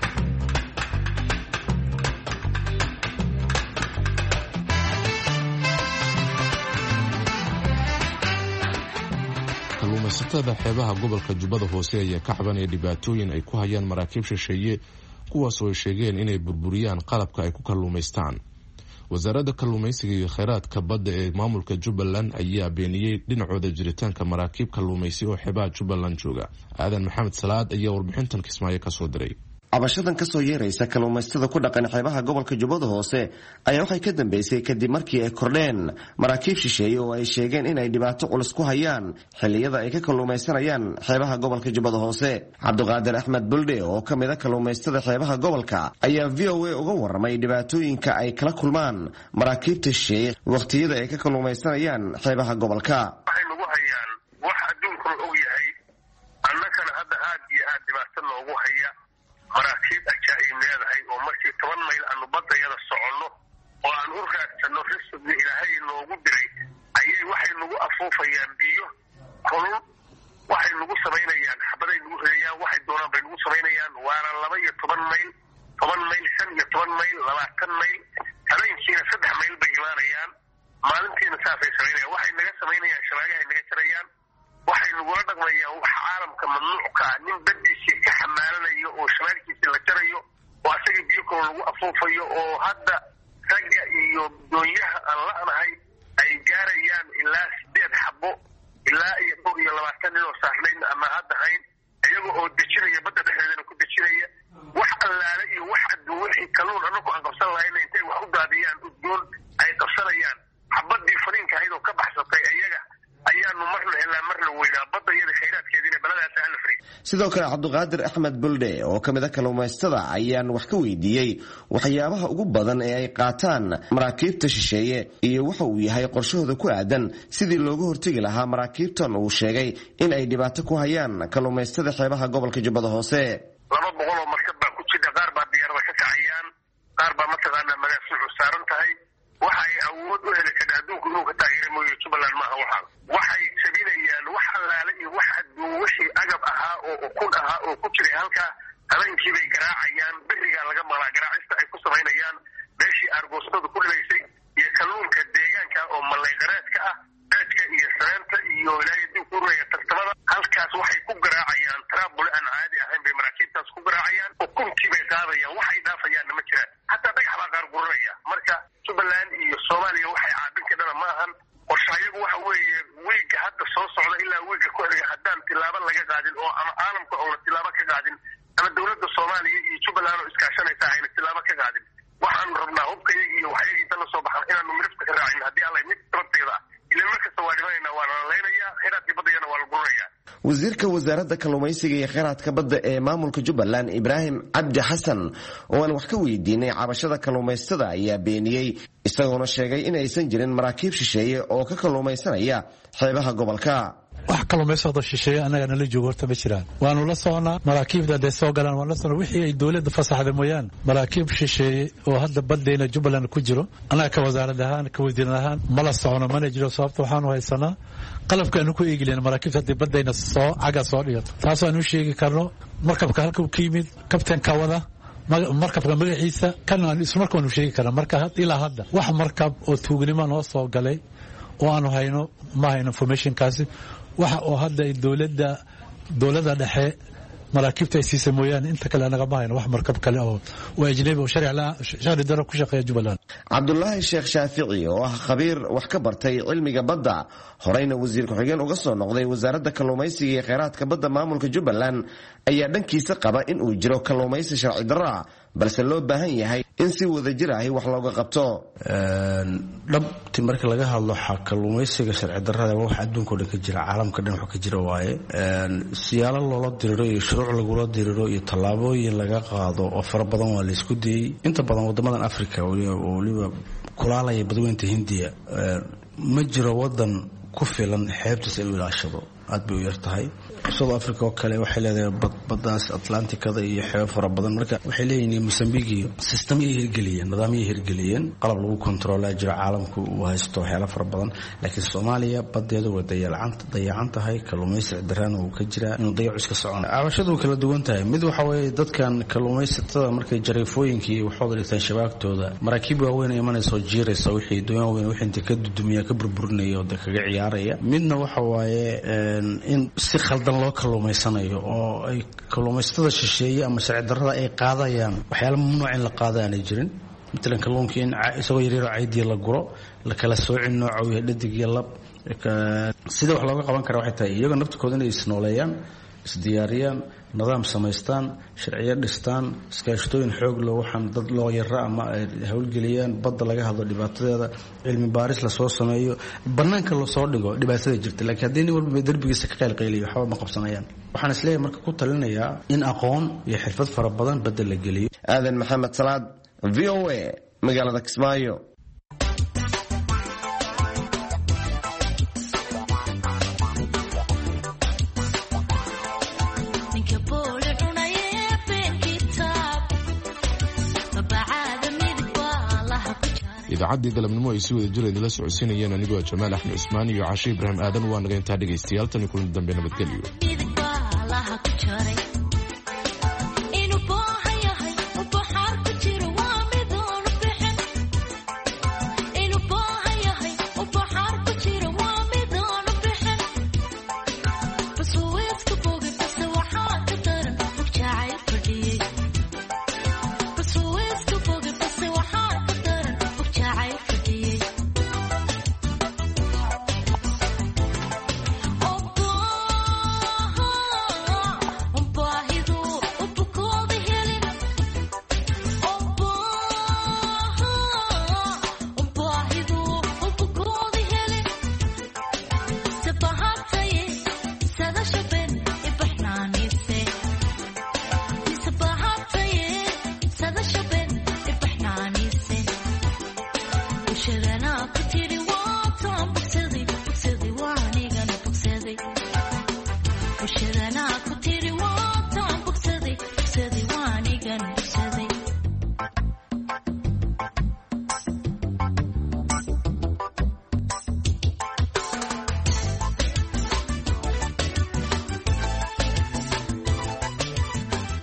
S1: kalluumaysatada xeebaha gobolka jubbada hoose ayaa ka cabanaya dhibaatooyin ay ku hayaan maraakiib shisheeye kuwaas oo ay sheegeen inay burburiyaan qalabka ay ku kalluumaystaan. wasaaradda kalluumaysiga iyo kheyraadka badda ee maamulka jubbaland ayaa beeniyey dhinacooda jiritaanka maraakiib kalluumaysi oo xeebaha jubbaland jooga. aadan maxamed salaad ayaa warbixintan kismaayo kasoo diray.
S20: cabashadan kasoo yeeraysa kalluumaysatada ku dhaqan xeebaha gobolka jubbada hoose ayaa waxay ka dambeysay kadib markii ay kordheen maraakiib shisheeye oo ay sheegeen inay dhibaato culus ku hayaan xilliyada ay ka kalluumaysanayaan xeebaha gobolka jubbada hoose. cabdiqaadir axmed buldhe oo ka mid a kalluumaysatada xeebaha gobolka ayaa v o a uga warramay dhibaatooyinka ay kala kulmaan maraakiibta shisheeye waqtiyada ay ka kalluumaysanayaan xeebaha gobolka.
S21: waxay nagu hayaan wax adduunkuna og yahay, annagana hadda aad iyo aad dhibaato noogu haya maraakiib ajaa'ib leedahay oo markii toban mayl aanu baddayada soconno oo aan u raadsanno risqi ilaahay noogu diray ayay waxay nagu afuufayaan biyo kulul, waxay nagu samaynayaan xabaday nagu ridayaan, waxay doonaan bay nagu samaynayaan. waana laba iyo toban mayl toban mayl shan iyo toban mayl labaatan mayl habeenkiina saddex mayl bay imaanayaan, maalintiina saasay samaynayaan. waxay naga samaynayaan shabaagahay naga jarayaan, waxay nagula dhaqmayaan wax caalamka mamnuucka ah, nin baddiisii ka xamaalanayo oo shabaalkiisii la jarayo oo asaga biyo kaloo lagu afuufayo oo hadda ragga iyo doonyaha aan la'nahay ay gaarayaan ilaa sideed xabo ilaa iyo dhowr iyo labaatan nin oo saarnayn ama hadda hayn iyaga oo dejinaya badda dhexdeedana ku dejinaya wax allaale iyo wax adduun wixii kalluun annagu aan qabsan lahayna intay wax u daadiyaan udgoon ay qabsanayaan
S20: sidoo kale cabdiqaadir axmed buldhe oo ka mid a kalluumaystada ayaan wax ka weydiiyey waxyaabaha ugu badan ee ay qaataan maraakiibta shisheeye iyo waxa uu yahay qorshahooda ku aadan sidii looga hortegi lahaa maraakiibtan uu sheegay in ay dhibaato ku hayaan kalluumaystada xeebaha gobolka jubbada hoose.
S21: laba boqol oo markab baa ku jira, qaar baa diyaarada ka kacayaan, qaar baa mataqaanaa magaasuucu saaran tahay. waxa ay awood u heli karaan adduunku inuu ka taageero mooye Jubbaland maaha. waxaa waxay sabinayaan wax allaale iyo wax adduun wixii agab ahaa oo ukun ahaa oo ku jiray halkaa habeenkii bay garaacayaan. berigaa laga maqlaa garaacista ay ku samaynayaan meeshii aargoostadu ku dhibaysay iyo kalluunka deegaanka oo mallayqareedka ah, beedka iyo sareenta iyo ilaahay adduunku uraya tartamada. halkaas waxay ku garaacayaan taraabule aan caadi ahayn bay maraakiibtaas ku garaacayaan. ukuntii bay qaadayaan, waxay dhaafayaanna ma jiraan. hataa dhagax baa qaar guranaya. marka Jubbaland iyo Soomaaliya waxay caabin ka dhana maahan. qorshayagu waxa weeye wiiga hadda soo socda ilaa wiiga ku xiga haddaan tilaabo laga qaadin oo ama caalamka oo la tilaabo ka qaadin ama dowladda Soomaaliya iyo Jubbaland oo iskaashanaysa ayna tilaabo ka qaadin, waxaan rabnaa hubkayga iyo waxyagiisa la soo baxan inaanu midafka ka raacin haddii alla mid tabarteeda ah. ilaa markasta waa dhimanayna, waa la leynayaa, kheyraadkii baddayana waa la guranayaa.
S20: wasiirka wasaaradda kalluumaysiga iyo kheyraadka badda ee maamulka Jubbaland Ibraahim Cabdi Xasan oo aan wax ka weydiinay cabashada kalluumaystada ayaa beeniyey, isagoona sheegay in aysan jirin maraakiib shisheeye oo ka kalluumaysanaya xeebaha gobolka.
S5: wax kalluumaysada shisheeye anaga nala joogo horta ma jiraan. waanu la soconaa maraakiibda hadday soo galaan, waan la soconaa wixii ay dowladda fasaxday mooyaan maraakiib shisheeye oo hadda baddeena Jubbaland ku jiro anaga ka wasaarad ahaan ka wasiir ahaan ma la socono, mana jiro. sababta waxaanu haysanaa qalabka aanu ku eegileen maraakiibta haddii baddeena soo caga soo dhigato, taas aanu sheegi karno. markabka halka uu ka yimid, kabtanka wada markabka magaciisa kan aan isla markaanu sheegi karnaa. marka ilaa hadda wax markab oo tuugnimo noo soo galay oo aanu hayno ma hayno informationkaasi. waxa oo hadda dowladda dowladda dhexe maraakiibta ay siisay mooyaane inta kale anaga ma hayno wax markab kale oo ajnabi oo sharci daro ku shaqeeya Jubbaland.
S20: cabdulaahi sheekh shaafici oo ah khabiir wax ka bartay cilmiga badda, horeyna wasiir ku-xigeen uga soo noqday wasaaradda kalluumaysiga iyo kheyraadka badda maamulka Jubbaland, ayaa dhankiisa qaba in uu jiro kalluumaysi sharci darro ah balse loo baahan yahay in si wadajir ahi wax looga qabto.
S22: dhabti marka laga hadlo kalluumaysiga sharci darrada wax adduunka oo dhan ka jira, caalamka dhan wax ka jira waaye. siyaalo loola diriro iyo shuruuc lagula diriro iyo tallaabooyin laga qaado oo fara badan waa la isku dayey. inta badan wadamadan Afrika oo waliba kulaalaya badweynta Hindiya ma jiro wadan ku filan xeebtiisa inuu ilaashado, aad bay u yar tahay. South Africa oo kale waxay leedahay baddaas Atlanticada iyo xeeb fara badan. marka waxay leeyihiin Mozambique iyo system ay hirgeliyeen, nidaam ay hirgeliyeen, qalab lagu controlaa jira caalamku uu haysto waxyaalo fara badan. laakiin Soomaaliya baddeedu way dayacan tahay, kalluumaysi daraan uu ka jira inuu dayac iska socon. cabashadu kala duwan tahay. mid waxa weeye dadkan kalluumaysatada markay jariifooyinkii waxooda dhigtaan shabaagtooda, maraakiib waaweyn ay imanayso jiiraysa wixii doon waaweyn wixii inta ka dudumiya ka burburinaya oo kaga ciyaaraya. midna waxa waaye in si khaldan loo kalluumaysanayo oo ay kalluumaysatada shisheeye ama sharci darrada ay qaadayaan waxyaalo mamnuuc in la qaada aanay jirin. matalan kalluunka in isagoo yaryaroo caydiya la guro, la kala soocin nooca uu yahay dhadig iyo lab. sida wax looga qaban kara waxay tahay iyagoo naftikooda inay isnooleeyaan, isdiyaariyaan, nidaam samaystaan, sharciyo dhistaan, iskaashatooyin xoog leh waxaan dad loo yara ama ay howlgeliyaan, badda laga hadlo dhibaatadeeda, cilmi baaris lasoo sameeyo, banaanka lasoo dhigo dhibaatada jirta. laakiin haddii nin walba derbigiisa ka qaylqayliyo waxba ma qabsanayaan. waxaan isleeyahay marka ku talinayaa in aqoon iyo xirfad fara badan badda la geliyo.
S20: aadan maxamed salaad, V O A, magaalada Kismaayo.
S1: idaacaddii galabnimo ay si wada jir idinla socodsiinayeen anigoo Jamaal Axmed Usmaan iyo Cashe Ibraahim Aadan. waa naga intaa dhegaystayaal tan iyo kulan dambe nabadgelyo.